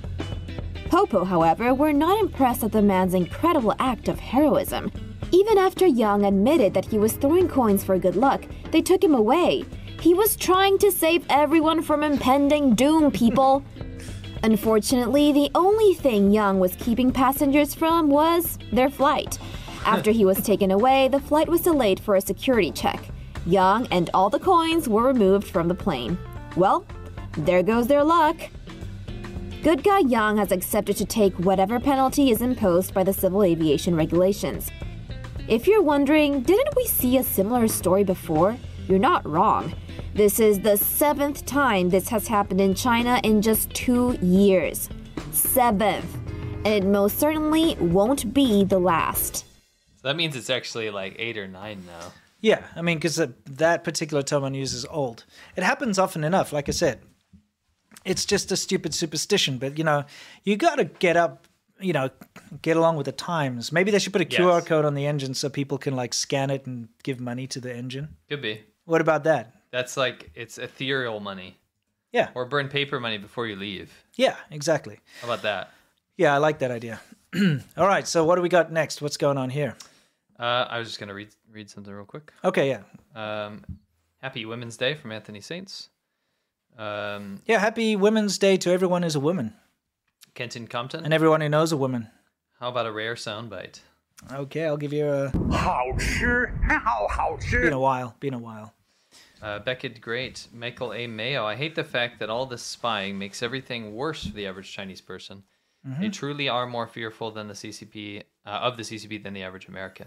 Popo, however, were not impressed at the man's incredible act of heroism. Even after Yang admitted that he was throwing coins for good luck, they took him away. He was trying to save everyone from impending doom, people. Unfortunately, the only thing Yang was keeping passengers from was their flight. After he was taken away, the flight was delayed for a security check. Yang and all the coins were removed from the plane. Well, there goes their luck. Good guy Yang has accepted to take whatever penalty is imposed by the civil aviation regulations. If you're wondering, didn't we see a similar story before? You're not wrong. This is the seventh time this has happened in China in just two years. Seventh. And it most certainly won't be the last. So that means it's actually like eight or nine now. Yeah, I mean, because that particular Tomo News is old. It happens often enough, like I said. It's just a stupid superstition, but, you know, you got to get up, you know, get along with the times. Maybe they should put a Q R Yes. code on the engine so people can, like, scan it and give money to the engine. Could be. What about that? That's like, it's ethereal money. Yeah. Or burn paper money before you leave. Yeah, exactly. How about that? Yeah, I like that idea. All right, so what do we got next? What's going on here? Uh, I was just going to read read something real quick. Okay, yeah. Um, Happy Women's Day from Anthony Saints. Um, Yeah, happy Women's Day to everyone who's a woman. Kenton Compton. And everyone who knows a woman. How about a rare soundbite? Okay, I'll give you a... 好吃，好好吃。 Been a while, been a while. Uh, Beckett Great, Michael A. Mayo. I hate the fact that all this spying makes everything worse for the average Chinese person. Mhm. They truly are more fearful than the C C P uh, of the C C P than the average American.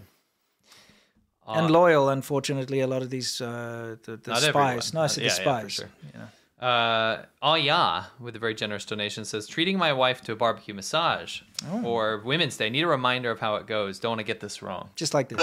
Uh, And loyal, unfortunately, a lot of these uh, the, the Not spies. everyone. No, I said Yeah, the yeah, for spies. sure. Yeah. Uh, oh yeah, with a very generous donation, says treating my wife to a barbecue massage Oh. or Women's Day. Need a reminder of how it goes. Don't want to get this wrong. Just like this.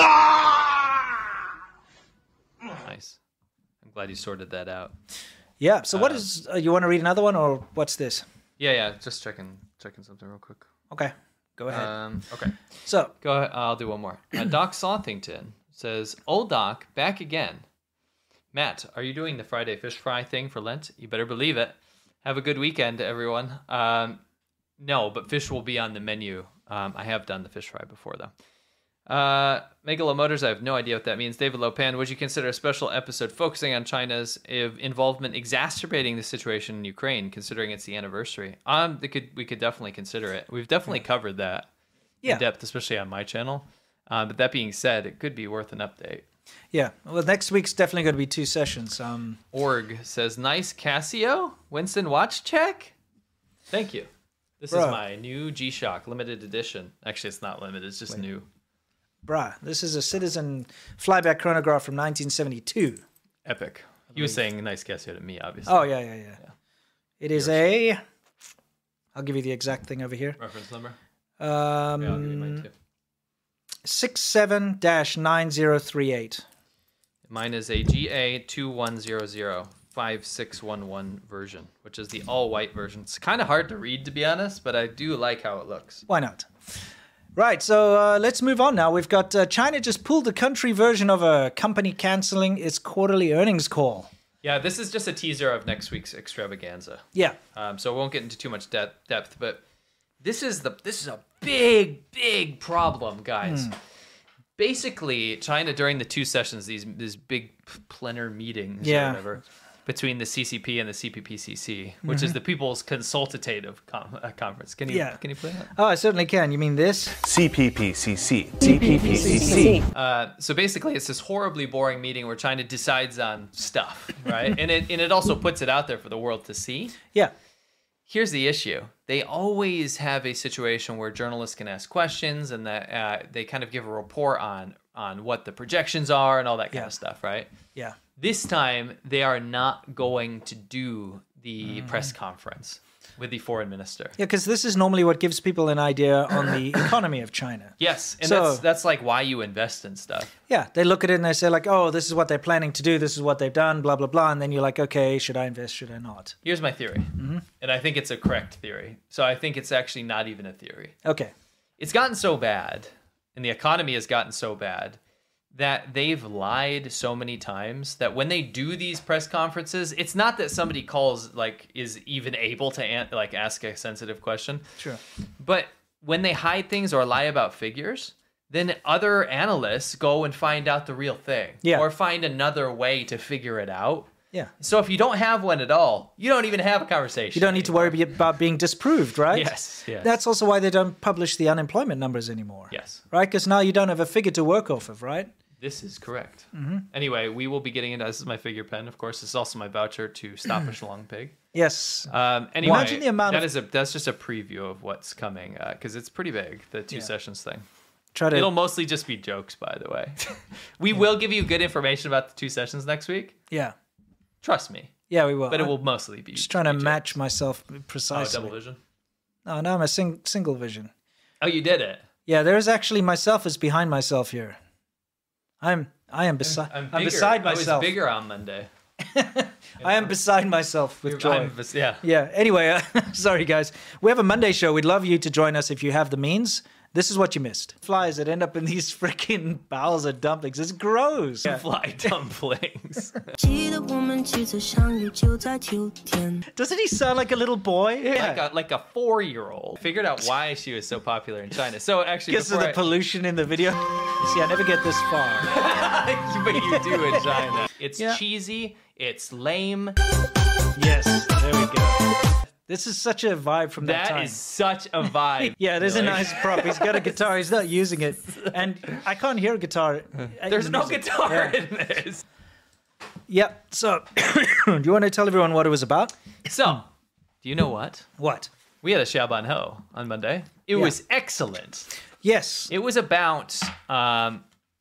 Nice. I'm glad you sorted that out. Yeah. So what Uh, is? Uh, you want to read another one, or what's this? Yeah, yeah. Just checking, checking something real quick. Okay, go ahead. Um, okay. So go ahead. I'll do one more. Uh, Doc Slothington says, "Old Doc, back again. Matt, are you doing the Friday fish fry thing for Lent? You better believe it. Have a good weekend, everyone." Um, no, but fish will be on the menu. Um, I have done the fish fry before, though. Uh, Megalo Motors, I have no idea what that means. David Lopan, would you consider a special episode focusing on China's uh, involvement exacerbating the situation in Ukraine, considering it's the anniversary? Um, they could, we could definitely consider it. We've definitely covered that Yeah. in depth, especially on my channel. Um, but that being said, it could be worth an update. yeah, well, next week's definitely going to be two sessions. Um, Org says, nice Casio. Winston watch check. Thank you. This Bruh. is my new G-Shock limited edition. Actually, it's not limited. It's just new. bruh, this is a Citizen flyback chronograph from nineteen seventy-two. Epic. He was saying nice Casio to me, obviously. Oh yeah, yeah, yeah. yeah. It is a. I'll give you the exact thing over here. Reference number? Um, Yeah, I'll give you mine too. six seven dash nine zero three eight. Mine is a G A two one zero zero five six one one version, which is the all-white version. It's kind of hard to read, to be honest, but I do like how it looks. Why not? Right, so uh, let's move on now. We've got uh, China just pulled the country version of a company canceling its quarterly earnings call. Yeah, this is just a teaser of next week's extravaganza. Yeah. Um, so I won't get into too much de- depth, but this is the this is a big, big problem, guys. Hmm. Basically, China during the two sessions, these these big plenar meetings Yeah. or whatever, between the C C P and the C P P C C, which is Mhm. the People's Consultative Com- uh, Conference. Can you Yeah. can you play that? Oh, I certainly can. You mean this? C P P C C. C P P C C. Uh, so basically, it's this horribly boring meeting where China decides on stuff, right? and it and it also puts it out there for the world to see. Yeah. Here's the issue. They always have a situation where journalists can ask questions and that uh, they kind of give a report on on what the projections are and all that kind of stuff, right? Yeah. This time, they are not going to do the Mhm. press conference with the foreign minister. Yeah, because this is normally what gives people an idea on the economy of China. Yes, and So- that's that's like why you invest in stuff. Yeah, they look at it and they say like, oh, this is what they're planning to do. This is what they've done, blah, blah, blah. And then you're like, okay, should I invest? Should I not? Here's my theory, Mhm. and I think it's a correct theory. So I think it's actually not even a theory. Okay. It's gotten so bad, and the economy has gotten so bad that they've lied so many times that when they do these press conferences, it's not that somebody calls like is even able to an- like ask a sensitive question. Sure. But when they hide things or lie about figures, then other analysts go and find out the real thing, Yeah. or find another way to figure it out. Yeah. So if you don't have one at all, you don't even have a conversation. You don't need to worry be- about being disproved, right? Yes, yes. That's also why they don't publish the unemployment numbers anymore. Yes. Right? Because now you don't have a figure to work off of, right? This is correct. Mhm. Anyway, we will be getting into this is my figure pen, of course. This is also my voucher to Stop a Schlong Pig. Yes. Um, anyway, Imagine the amount that of- is a that's just a preview of what's coming because it's pretty big. The two Yeah. sessions thing. Try to- It'll mostly just be jokes, by the way. we will give you good information about the two sessions next week. Yeah. Trust me. Yeah, we will. But it I'm will mostly be. Just trying to match myself Oh, precisely. double vision. No, no, I'm a sing- single vision. Oh, you did it. Yeah, there is actually myself is behind myself here. I'm I am beside I'm, bigger. beside I myself. was bigger on Monday. I am beside myself with joy. I'm bes- yeah. Yeah. Anyway, uh, sorry guys. We have a Monday show. We'd love you to join us if you have the means. This is what you missed. Flies that end up in these freaking bowels of dumplings. It's gross. Yeah. Fly dumplings. Doesn't he sound like a little boy? Yeah. Like a like a four year old. Figured out why she was so popular in China. So actually, Because of before the I- pollution in the video. You see, I never get this far. but you do in China. It's Yeah. cheesy. It's lame. Yes, there we go. This is such a vibe from that, That time. is such a vibe. Yeah, it is a Really. nice prop. He's got a guitar. He's not using it, and I can't hear a guitar. There's in no music. guitar Yeah. in this. Yep. So, do you want to tell everyone what it was about? So, do you know what? What? We had a Xiaoban Ho on Monday. It Yeah. was excellent. Yes. It was about um,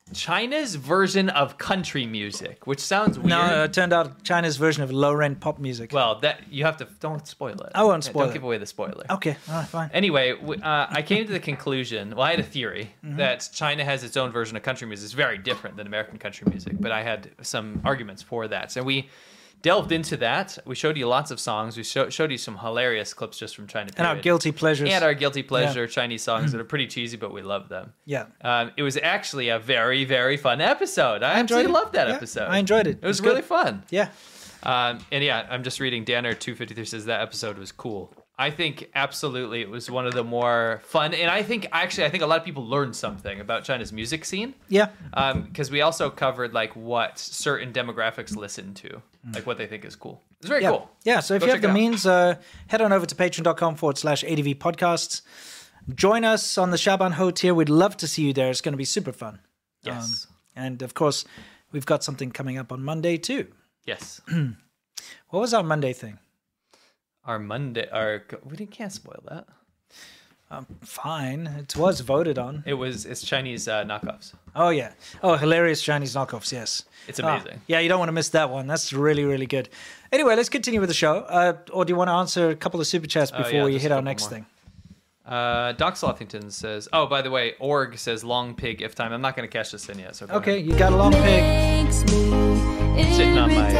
China's version of country music, which sounds weird. No, it turned out China's version of low-rent pop music. Well, that you have to don't spoil it. I won't spoil Don't it. give away the spoiler. Okay, all right, fine. Anyway, w- uh, I came to the conclusion. Well, I had a theory Mhm. that China has its own version of country music. It's very different than American country music, but I had some arguments for that. So we delved into that. We showed you lots of songs. We show, showed you some hilarious clips just from China. And our period. guilty pleasures. And our guilty pleasure Yeah. Chinese songs that are pretty cheesy, but we love them. Yeah. Um, it was actually a very, very fun episode. I, I enjoyed actually it. loved that Yeah, episode. I enjoyed it. It was It was really good. fun. Yeah. Um, and yeah, I'm just reading. Danner two fifty-three says that episode was cool. I think absolutely it was one of the more fun, and I think actually I think a lot of people learned something about China's music scene. Yeah. Because we also covered like what certain demographics listen to, like what they think is cool. It's very yeah. cool. Yeah, so if Go you have check the it out. means, uh, head on over to patreon.com forward slash ADV podcasts. Join us on the Shaban Ho tier. We'd love to see you there. It's going to be super fun. Yes. Um, and of course, we've got something coming up on Monday too. Yes. What was our Monday thing? Our Monday, our we didn't can't spoil that. Um, fine. It was voted on. It was it's Chinese uh, knockoffs. Oh, yeah. Oh, hilarious Chinese knockoffs, yes. It's Ah, amazing. yeah, you don't want to miss that one. That's really, really good. Anyway, let's continue with the show. Uh, or do you want to answer a couple of super chats Oh, before yeah, we just hit a our couple next more. thing? Uh, Doc Slothington says, oh, by the way, Org says long pig if time. I'm not going to cash this in yet. So go Okay, ahead. you got a long pig. Sitting on my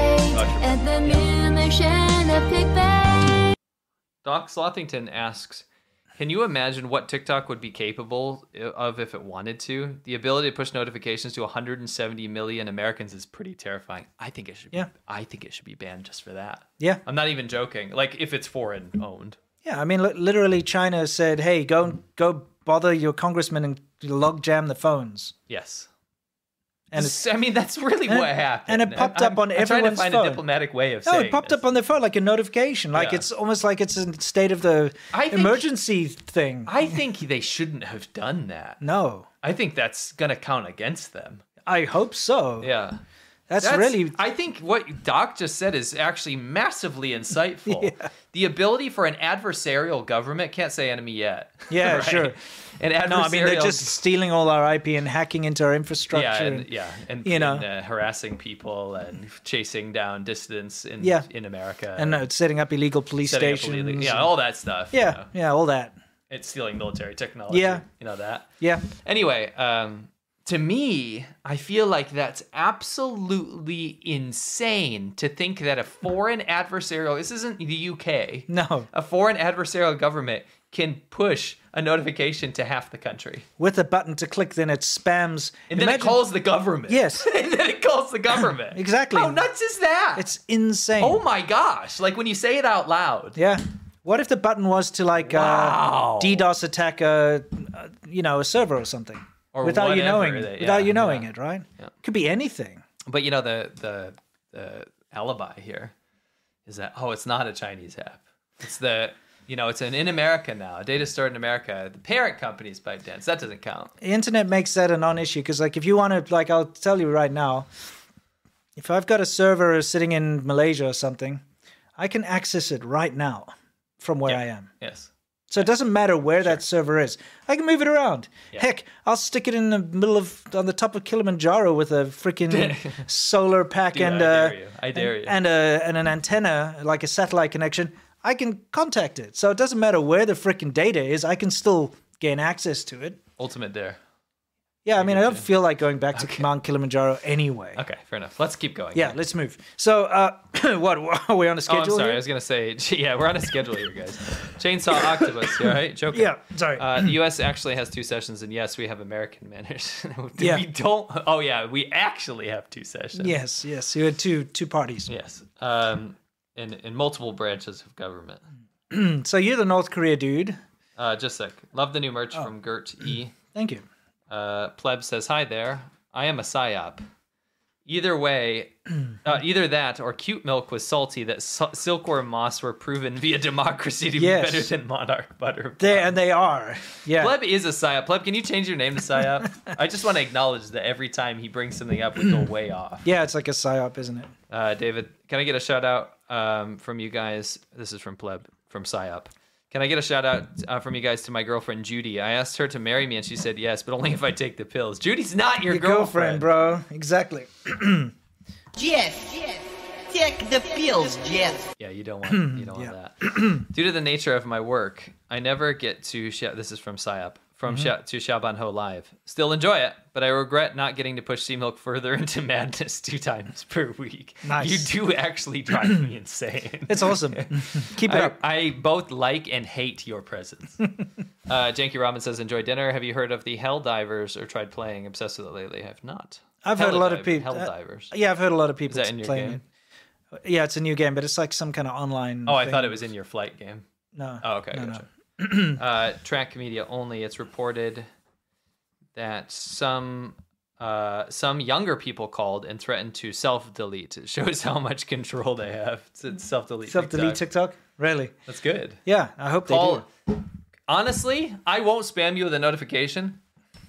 Doc Slothington asks, can you imagine what TikTok would be capable of if it wanted to? The ability to push notifications to one hundred seventy million Americans is pretty terrifying. I think it should. Yeah. Be, I think it should be banned just for that. Yeah. I'm not even joking. Like if it's foreign owned. Yeah, I mean, li- literally, China said, "Hey, go go bother your congressman and log jam the phones." Yes. And This- I mean, that's really and- what happened. and it popped I'm- up on I'm trying everyone's to find phone. a diplomatic way of No, saying it popped this. up on their phone like a notification. Like Yeah. it's almost like it's a state of the I think- emergency thing. I think they shouldn't have done that. No, I think that's going to count against them. I hope so. Yeah. That's, really. I think what Doc just said is actually massively insightful. The ability for an adversarial government, can't say enemy yet. Yeah, right? sure. An adversarial. No, I mean they're just stealing all our I P and hacking into our infrastructure. yeah, and, and- yeah, and you know. and, uh, harassing people and chasing down dissidents in Yeah. in America and uh, setting up illegal police setting up stations. illegal- yeah, all that stuff. Yeah, you know. yeah, all that. It's stealing military technology. Yeah. you know that. Yeah. Anyway, um, to me, I feel like that's absolutely insane to think that a foreign adversarial, this isn't the U K, No, a foreign adversarial government can push a notification to half the country. with a button to click, then it spams. And then it Imagine- calls the government. Yes. and then it calls the government. Exactly. How nuts is that? It's insane. Oh my gosh. Like when you say it out loud. Yeah. What if the button was to like Wow. uh, DDoS attack a, uh, you know, a server or something, Or without you whatever knowing it, they- without yeah, you knowing yeah. it, right? Yeah. Could be anything. But you know, the, the, the alibi here is that, oh, it's not a Chinese app. It's the, you know, it's an in America now, a data stored in America. The parent company's ByteDance. That doesn't count. The internet makes that a non-issue because, like, if you want to, like, I'll tell you right now, if I've got a server sitting in Malaysia or something, I can access it right now from where I am. Yes. So it doesn't matter where that server is. I can move it around. Yeah. Heck, I'll stick it in the middle of, on the top of Kilimanjaro with a freaking solar pack Dude, and I uh, dare you. I dare and, you. and a and an antenna, like a satellite connection. I can contact it. So it doesn't matter where the freaking data is. I can still gain access to it. Ultimate dare. Yeah, I mean, I don't feel like going back to Mount Kilimanjaro anyway. Okay, fair enough. Let's keep going. Yeah, let's move. So, uh, what, are we on a Oh, schedule I'm sorry. here? I was going to say, yeah, we're on a schedule here, guys. Chainsaw Octopus, all right? Joking. Yeah, sorry. Uh, the U S actually has two sessions, and yes, we have American manners. Yeah. We don't. Oh, yeah, we actually have two sessions. Yes, yes. You had two two parties. Yes. Um, in, in multiple branches of government. So you're the North Korea dude. Uh, just a sec. Love the new merch Oh. from Gert E. Thank you. Uh, Pleb says, hi there. I am a psyop. Either way, uh, either that or cute milk was salty that sil- silkworm moss were proven via democracy to Yes. be better than monarch butter. They and they are. Yeah. Pleb is a psyop. Pleb, can you change your name to psyop? I just want to acknowledge that every time he brings something up, we go way off. Yeah, it's like a psyop, isn't it? Uh, David, can I get a shout out um, from you guys? This is from Pleb, from psyop. Can I get a shout out uh, from you guys to my girlfriend Judy? I asked her to marry me and she said yes, but only if I take the pills. Judy's not your, Your girlfriend. girlfriend, bro. Exactly. Jeff, take the pills, Jeff. Yeah, you don't want you don't want that. Due to the nature of my work, I never get to. Sh- this is from Psyop. From Mhm. Sha- to Xiaoban Ho Live. Still enjoy it, but I regret not getting to push C-Milk further into madness two times per week. Nice. You do actually drive me insane. It's awesome. Keep it I, up. I both like and hate your presence. uh, Janky Robin says, enjoy dinner. Have you heard of the Hell Divers or tried playing? Obsessed with it lately. I have not. I've heard a lot of Helldive- people. Hell uh, Divers. yeah, I've heard a lot of people Is that in your playing game? it. Yeah, it's a new game, but it's like some kind of online. Oh, I thing. thought it was in your flight game. No. Oh, okay. No, Gotcha. uh, track media only. It's reported that some uh, some younger people called and threatened to self-delete. It shows how much control they have. It's, it's self-delete. Self-delete TikTok? Really? That's good. Yeah, I hope they Call, do. Honestly, I won't spam you with a notification.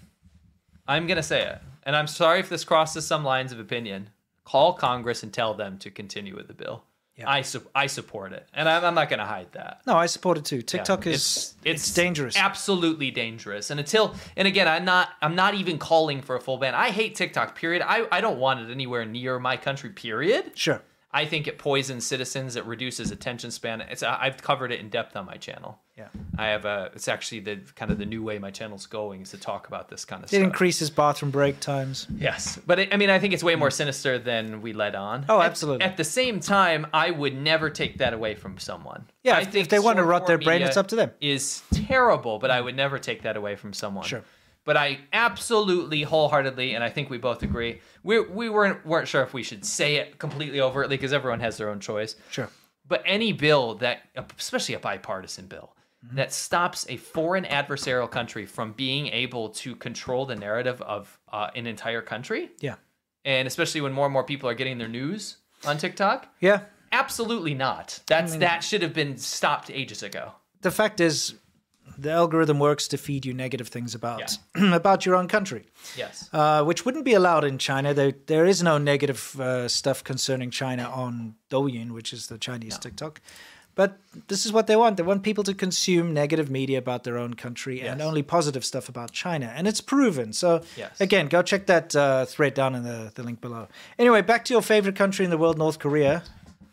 I'm going to say it. And I'm sorry if this crosses some lines of opinion. Call Congress and tell them to continue with the bill. Yeah. I su- I support it. And I'm, I'm not going to hide that. No, I support it too. TikTok Yeah, is it's, it's, it's dangerous. Absolutely dangerous. And until and again, I'm not I'm not even calling for a full ban. I hate TikTok, period. I, I don't want it anywhere near my country, period. Sure. I think it poisons citizens. It reduces attention span. It's I've covered it in depth on my channel. Yeah. I have a. It's actually the kind of the new way my channel's going is to talk about this kind of It stuff. increases bathroom break times. Yes, but it, I mean, I think it's way more sinister than we let on. Oh, At- absolutely. At, the same time, I would never take that away from someone. Yeah, I if- if think they want to rot their short-form brain, media it's up to them. Is terrible, but I would never take that away from someone. Sure. But I absolutely, wholeheartedly, and I think we both agree, we we weren't weren't sure if we should say it completely overtly because everyone has their own choice. Sure. But any bill that, especially a bipartisan bill, Mm-hmm. that stops a foreign adversarial country from being able to control the narrative of uh, an entire country, Yeah. and especially when more and more people are getting their news on TikTok, Yeah. absolutely not. That's I mean- that should have been stopped ages ago. The fact is, the algorithm works to feed you negative things about about your own country. Yes. Uh, which wouldn't be allowed in China. There, there is no negative uh, stuff concerning China on Douyin, which is the Chinese TikTok. But this is what they want. They want people to consume negative media about their own country and Yes. only positive stuff about China. And it's proven. So, Yes. again, go check that uh, thread down in the, the link below. Anyway, back to your favorite country in the world, North Korea.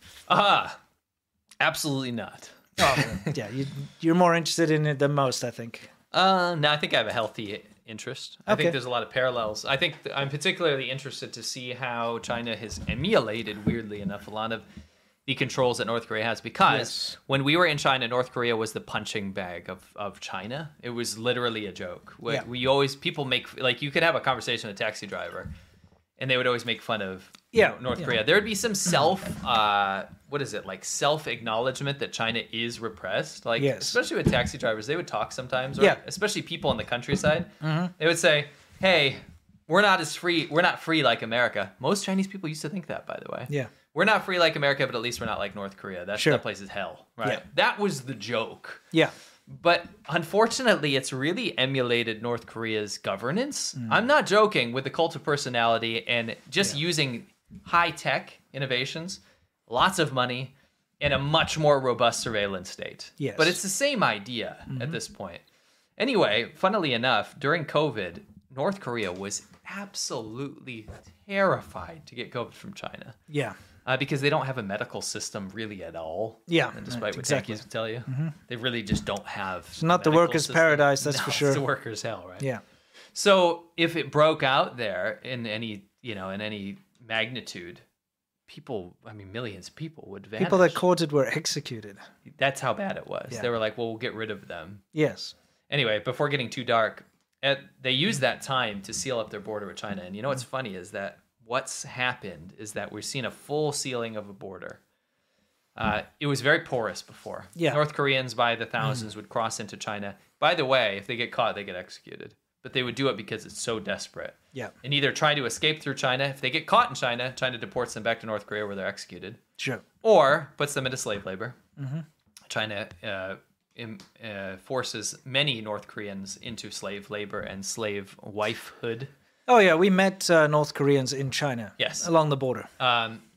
Ah, absolutely not. Oh, yeah, you, you're more interested in it than most, I think. Uh, no, I think I have a healthy interest. I Okay. think there's a lot of parallels. I think th- I'm particularly interested to see how China has emulated, weirdly enough, a lot of the controls that North Korea has. Because Yes. when we were in China, North Korea was the punching bag of, of China. It was literally a joke. We, Yeah. we always, people make, like, you could have a conversation with a taxi driver, and they would always make fun of you Yeah, know, North yeah. Korea. There would be some self, uh, what is it, like self-acknowledgement that China is repressed. Like, Yes. especially with taxi drivers, they would talk sometimes, or Yeah. especially people in the countryside. Mhm. They would say, hey, we're not as free, we're not free like America. Most Chinese people used to think that, by the way. Yeah. We're not free like America, but at least we're not like North Korea. That, Sure. that place is hell, right? Yeah. That was the joke. Yeah. But unfortunately, it's really emulated North Korea's governance. Mm. I'm not joking with the cult of personality and just using high-tech innovations, lots of money, and a much more robust surveillance state. Yes. But it's the same idea Mhm. at this point. Anyway, funnily enough, during COVID, North Korea was absolutely terrified to get COVID from China. Yeah. Uh, because they don't have a medical system really at all. Yeah, And despite right, what exactly. techies would tell you, Mhm. they really just don't have. It's not the medical workers' system. paradise, that's No, for sure. It's the workers' hell, right? Yeah. So if it broke out there in any, you know, in any magnitude, people, I mean, millions of people would vanish. People that caught it were executed. That's how bad it was. Yeah. They were like, well, we'll get rid of them. Yes. Anyway, before getting too dark, at, they used that time to seal up their border with China. And you know what's funny is that what's happened is that we've seen a full sealing of a border. Uh, it was very porous before. Yeah. North Koreans by the thousands would cross into China. By the way, if they get caught, they get executed. But they would do it because it's so desperate. Yeah. And either try to escape through China. If they get caught in China, China deports them back to North Korea where they're executed. Sure. Or puts them into slave labor. Mhm. China uh, im, uh, forces many North Koreans into slave labor and slave wifehood. Oh, yeah. We met uh, North Koreans in China. Yes. Along the border. Um,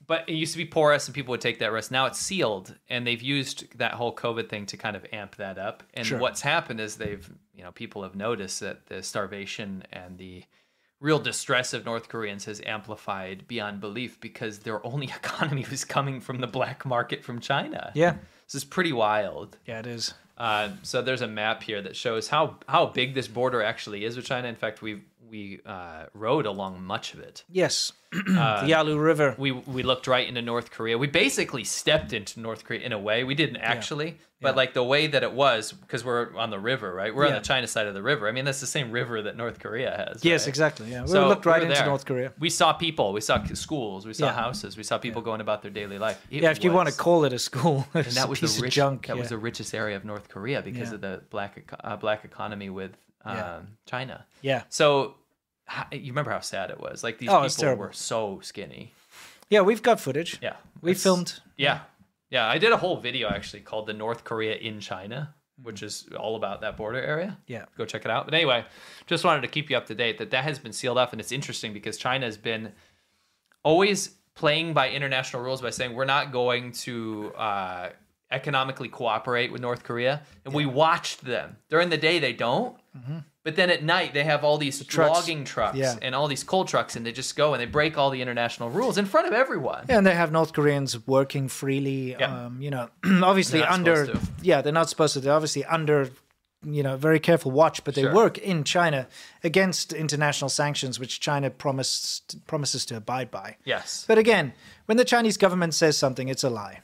but it used to be porous and people would take that risk. Now it's sealed, and they've used that whole COVID thing to kind of amp that up. And Sure. what's happened is they've, you know, people have noticed that the starvation and the real distress of North Koreans has amplified beyond belief because their only economy was coming from the black market from China. Yeah. This is pretty wild. Yeah, it is. Uh, so there's a map here that shows how, how big this border actually is with China. In fact, we we uh, rode along much of it. Yes. Uh, the Yalu River. We we looked right into North Korea. We basically stepped into North Korea in a way. We didn't actually, but Yeah. like the way that it was, because we're on the river, right? We're Yeah. on the China side of the river. I mean, that's the same river that North Korea has. Yes, right? exactly. Yeah, we So looked right we were into there. North Korea. We saw people. We saw schools. We saw Yeah. houses. We saw people going about their daily life. It yeah, if you want to was- call it a school, and it's that a was piece the rich, of junk. That yeah. was the richest area of North Korea because Yeah. of the black eco- uh, black economy with um, Yeah. China. Yeah. So h- you remember how sad it was? Like these Oh, it's people terrible. were so skinny. Yeah, we've got footage. Yeah, we It's- filmed. Yeah, yeah. I did a whole video actually called "The North Korea in China," which is all about that border area. Yeah. Go check it out. But anyway, just wanted to keep you up to date that that has been sealed off, and it's interesting because China has been always playing by international rules by saying we're not going to uh, economically cooperate with North Korea, and we watched them during the day. They don't. But then at night they have all these trucks. logging trucks Yeah. and all these coal trucks, and they just go and they break all the international rules in front of everyone. Yeah, and they have North Koreans working freely. Yeah. Um, you know, obviously They're not under. supposed to. Yeah, they're not supposed to. They're obviously under. You know, very careful watch, but they Sure. work in China against international sanctions, which China promised promises to abide by. Yes. But again, when the Chinese government says something, it's a lie.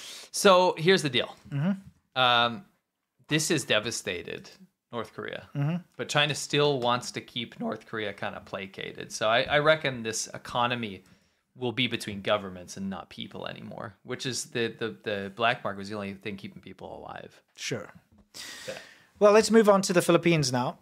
So here's the deal. Mm-hmm. Um, this has devastated North Korea, Mhm. but China still wants to keep North Korea kind of placated. So I, I reckon this economy will be between governments and not people anymore, which is the, the, the black market was the only thing keeping people alive. Sure. Yeah. Well, let's move on to the Philippines now.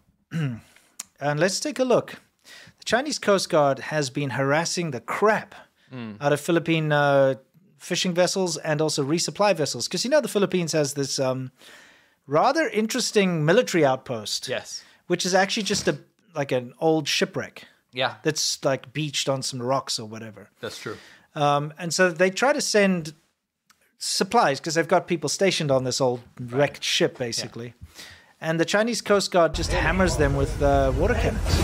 And let's take a look. The Chinese Coast Guard has been harassing the crap Mm. out of Philippine uh, fishing vessels and also resupply vessels. Because, you know, the Philippines has this um, rather interesting military outpost. Yes. Which is actually just a like an old shipwreck. Yeah. That's like beached on some rocks or whatever. That's true. Um, and so they try to send supplies because they've got people stationed on this old wrecked ship, basically. And the Chinese Coast Guard just hammers them with uh, water cannons.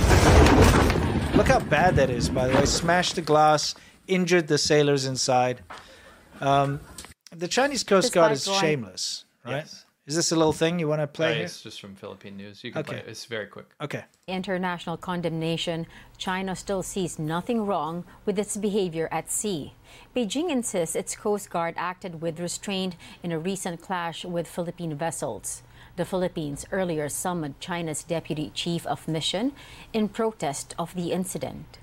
Look how bad that is, by the way. Smashed the glass, injured the sailors inside. Um, the Chinese Coast This Guard guy's is going- shameless, right? Yes. Is this a little thing you want to play Uh, here? it's just from Philippine news. You can Okay. play it. It's very quick. Okay. International condemnation, China still sees nothing wrong with its behavior at sea. Beijing insists its Coast Guard acted with restraint in a recent clash with Philippine vessels. The Philippines earlier summoned China's Deputy Chief of Mission in protest of the incident.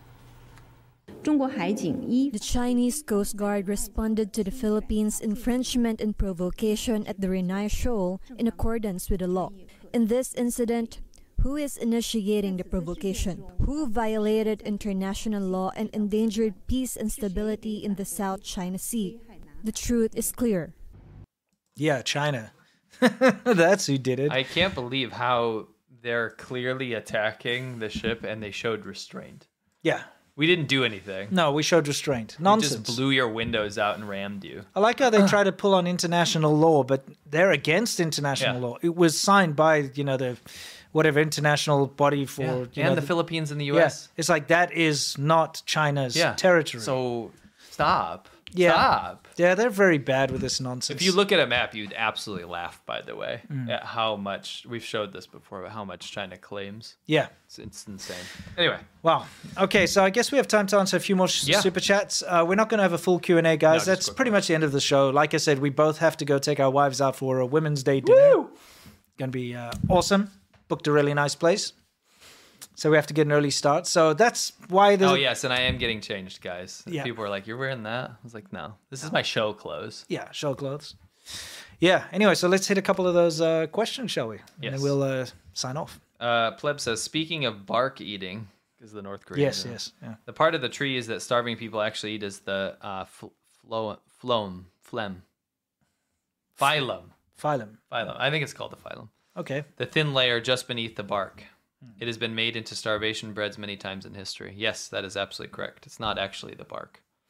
The Chinese Coast Guard responded to the Philippines' infringement and provocation at the Renai Shoal in accordance with the law. In this incident, who is initiating the provocation? Who violated international law and endangered peace and stability in the South China Sea? The truth is clear. Yeah, China. That's who did it. I can't believe how they're clearly attacking the ship and they showed restraint. Yeah. We didn't do anything. No, we showed restraint. We Nonsense. just blew your windows out and rammed you. I like how they try to pull on international law, but they're against international Yeah. law. It was signed by, you know, the whatever international body for Yeah. you And know, the Philippines and the U Yeah. S. It's like that is not China's Yeah. territory. So stop. yeah. Stop. Yeah, they're very bad with this nonsense. If you look at a map, you'd absolutely laugh, by the way, Mm. at how much, we've showed this before, but how much China claims. Yeah. It's, it's insane. Anyway. Wow. Okay, so I guess we have time to answer a few more sh- Yeah. super chats. Uh, we're not going to have a full Q and A, guys. No, just That's quick pretty much the end of the show. Like I said, we both have to go take our wives out for a Women's Day dinner. Going to be uh, awesome. Booked a really nice place. So we have to get an early start. So that's why there's... Oh, yes, and I am getting changed, guys. Yeah. People are like, you're wearing that? I was like, no, this is my show clothes. Yeah, show clothes. Yeah, anyway, so let's hit a couple of those uh, questions, shall we? And Yes. then we'll uh, sign off. Uh, Pleb says, speaking of bark eating, because the North Koreans. Yes, know, yes, yeah. The part of the trees that starving people actually eat is the uh, fl- phlo- phloem, phlegm. Phylum. Phylum. Phylum. I think it's called the phylum. Okay. The thin layer just beneath the bark. It has been made into starvation breads many times in history. Yes, that is absolutely correct. It's not actually the bark.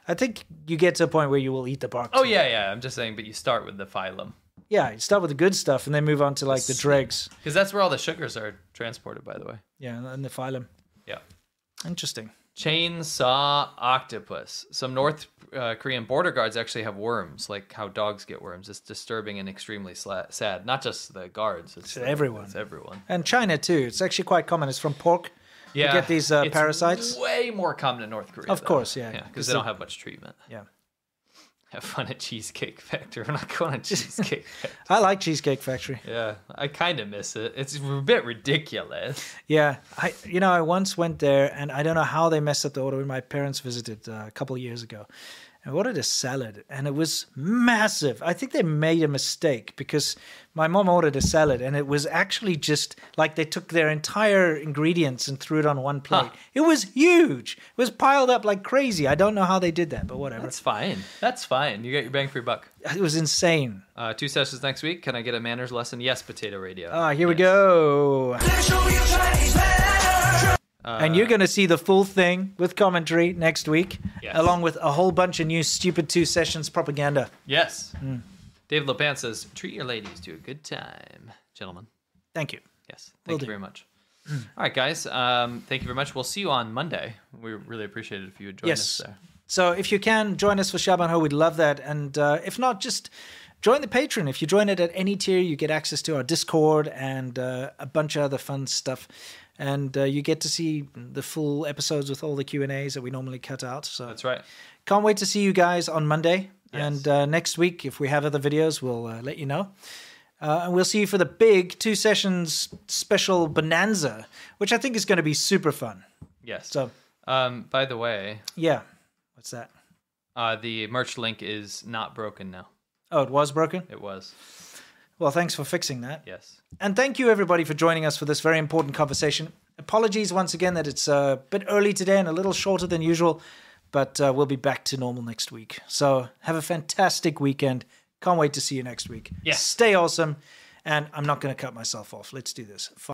I think you get to a point where you will eat the bark. Oh yeah, yeah. I'm just saying, but you start with the phylum. Yeah, you start with the good stuff and then move on to like the dregs. Because that's where all the sugars are transported, by the way. Yeah, and the phylum. Yeah. Interesting. Chainsaw octopus. Some North uh, Korean border guards actually have worms, like how dogs get worms. It's disturbing and extremely sla- sad. Not just the guards. It's, It's the- everyone. It's everyone. And China too. It's actually quite common. It's from pork. Yeah. You get these uh, it's parasites. way more common in North Korea. Of though. course, yeah. Yeah, 'Cause because they the- don't have much treatment. Yeah. Have fun at Cheesecake Factory. We're not going to Cheesecake Factory. I like Cheesecake Factory. Yeah, I kind of miss it. It's a bit ridiculous. Yeah, I you know I once went there and I don't know how they messed up the order when my parents visited uh, a couple of years ago. I ordered a salad and it was massive. I think they made a mistake because my mom ordered a salad and it was actually just like they took their entire ingredients and threw it on one plate. It was huge. It was piled up like crazy. I don't know how they did that, but whatever. That's fine. That's fine. You get your bang for your buck. It was insane. Uh, two sessions next week. Can I get a manners lesson? Yes, Potato Radio. Ah, here we go. Uh, And you're going to see the full thing with commentary next week, Yes. along with a whole bunch of new stupid two sessions propaganda. Yes. Mm. David Lopan says, treat your ladies to a good time. Gentlemen. Thank you. Yes. Will Thank you do. very much. All right, guys. Um, thank you very much. We'll see you on Monday. We really appreciate it if you would join Yes. us there. So if you can, join us for Shaban Ho. We'd love that. And uh, if not, just join the Patreon. If you join it at any tier, you get access to our Discord and uh, a bunch of other fun stuff. And uh, you get to see the full episodes with all the Q and A's that we normally cut out. So That's right. can't wait to see you guys on Monday. And uh, next week, if we have other videos, we'll uh, let you know. Uh, and we'll see you for the big two sessions special bonanza, which I think is going to be super fun. Yes. So, um, by the way, yeah. What's that? uh, the merch link is not broken now. Oh, it was broken? It was. Well, thanks for fixing that. Yes. And thank you, everybody, for joining us for this very important conversation. Apologies once again that it's a bit early today and a little shorter than usual, but uh, we'll be back to normal next week. So have a fantastic weekend. Can't wait to see you next week. Yes. Stay awesome. And I'm not going to cut myself off. Let's do this.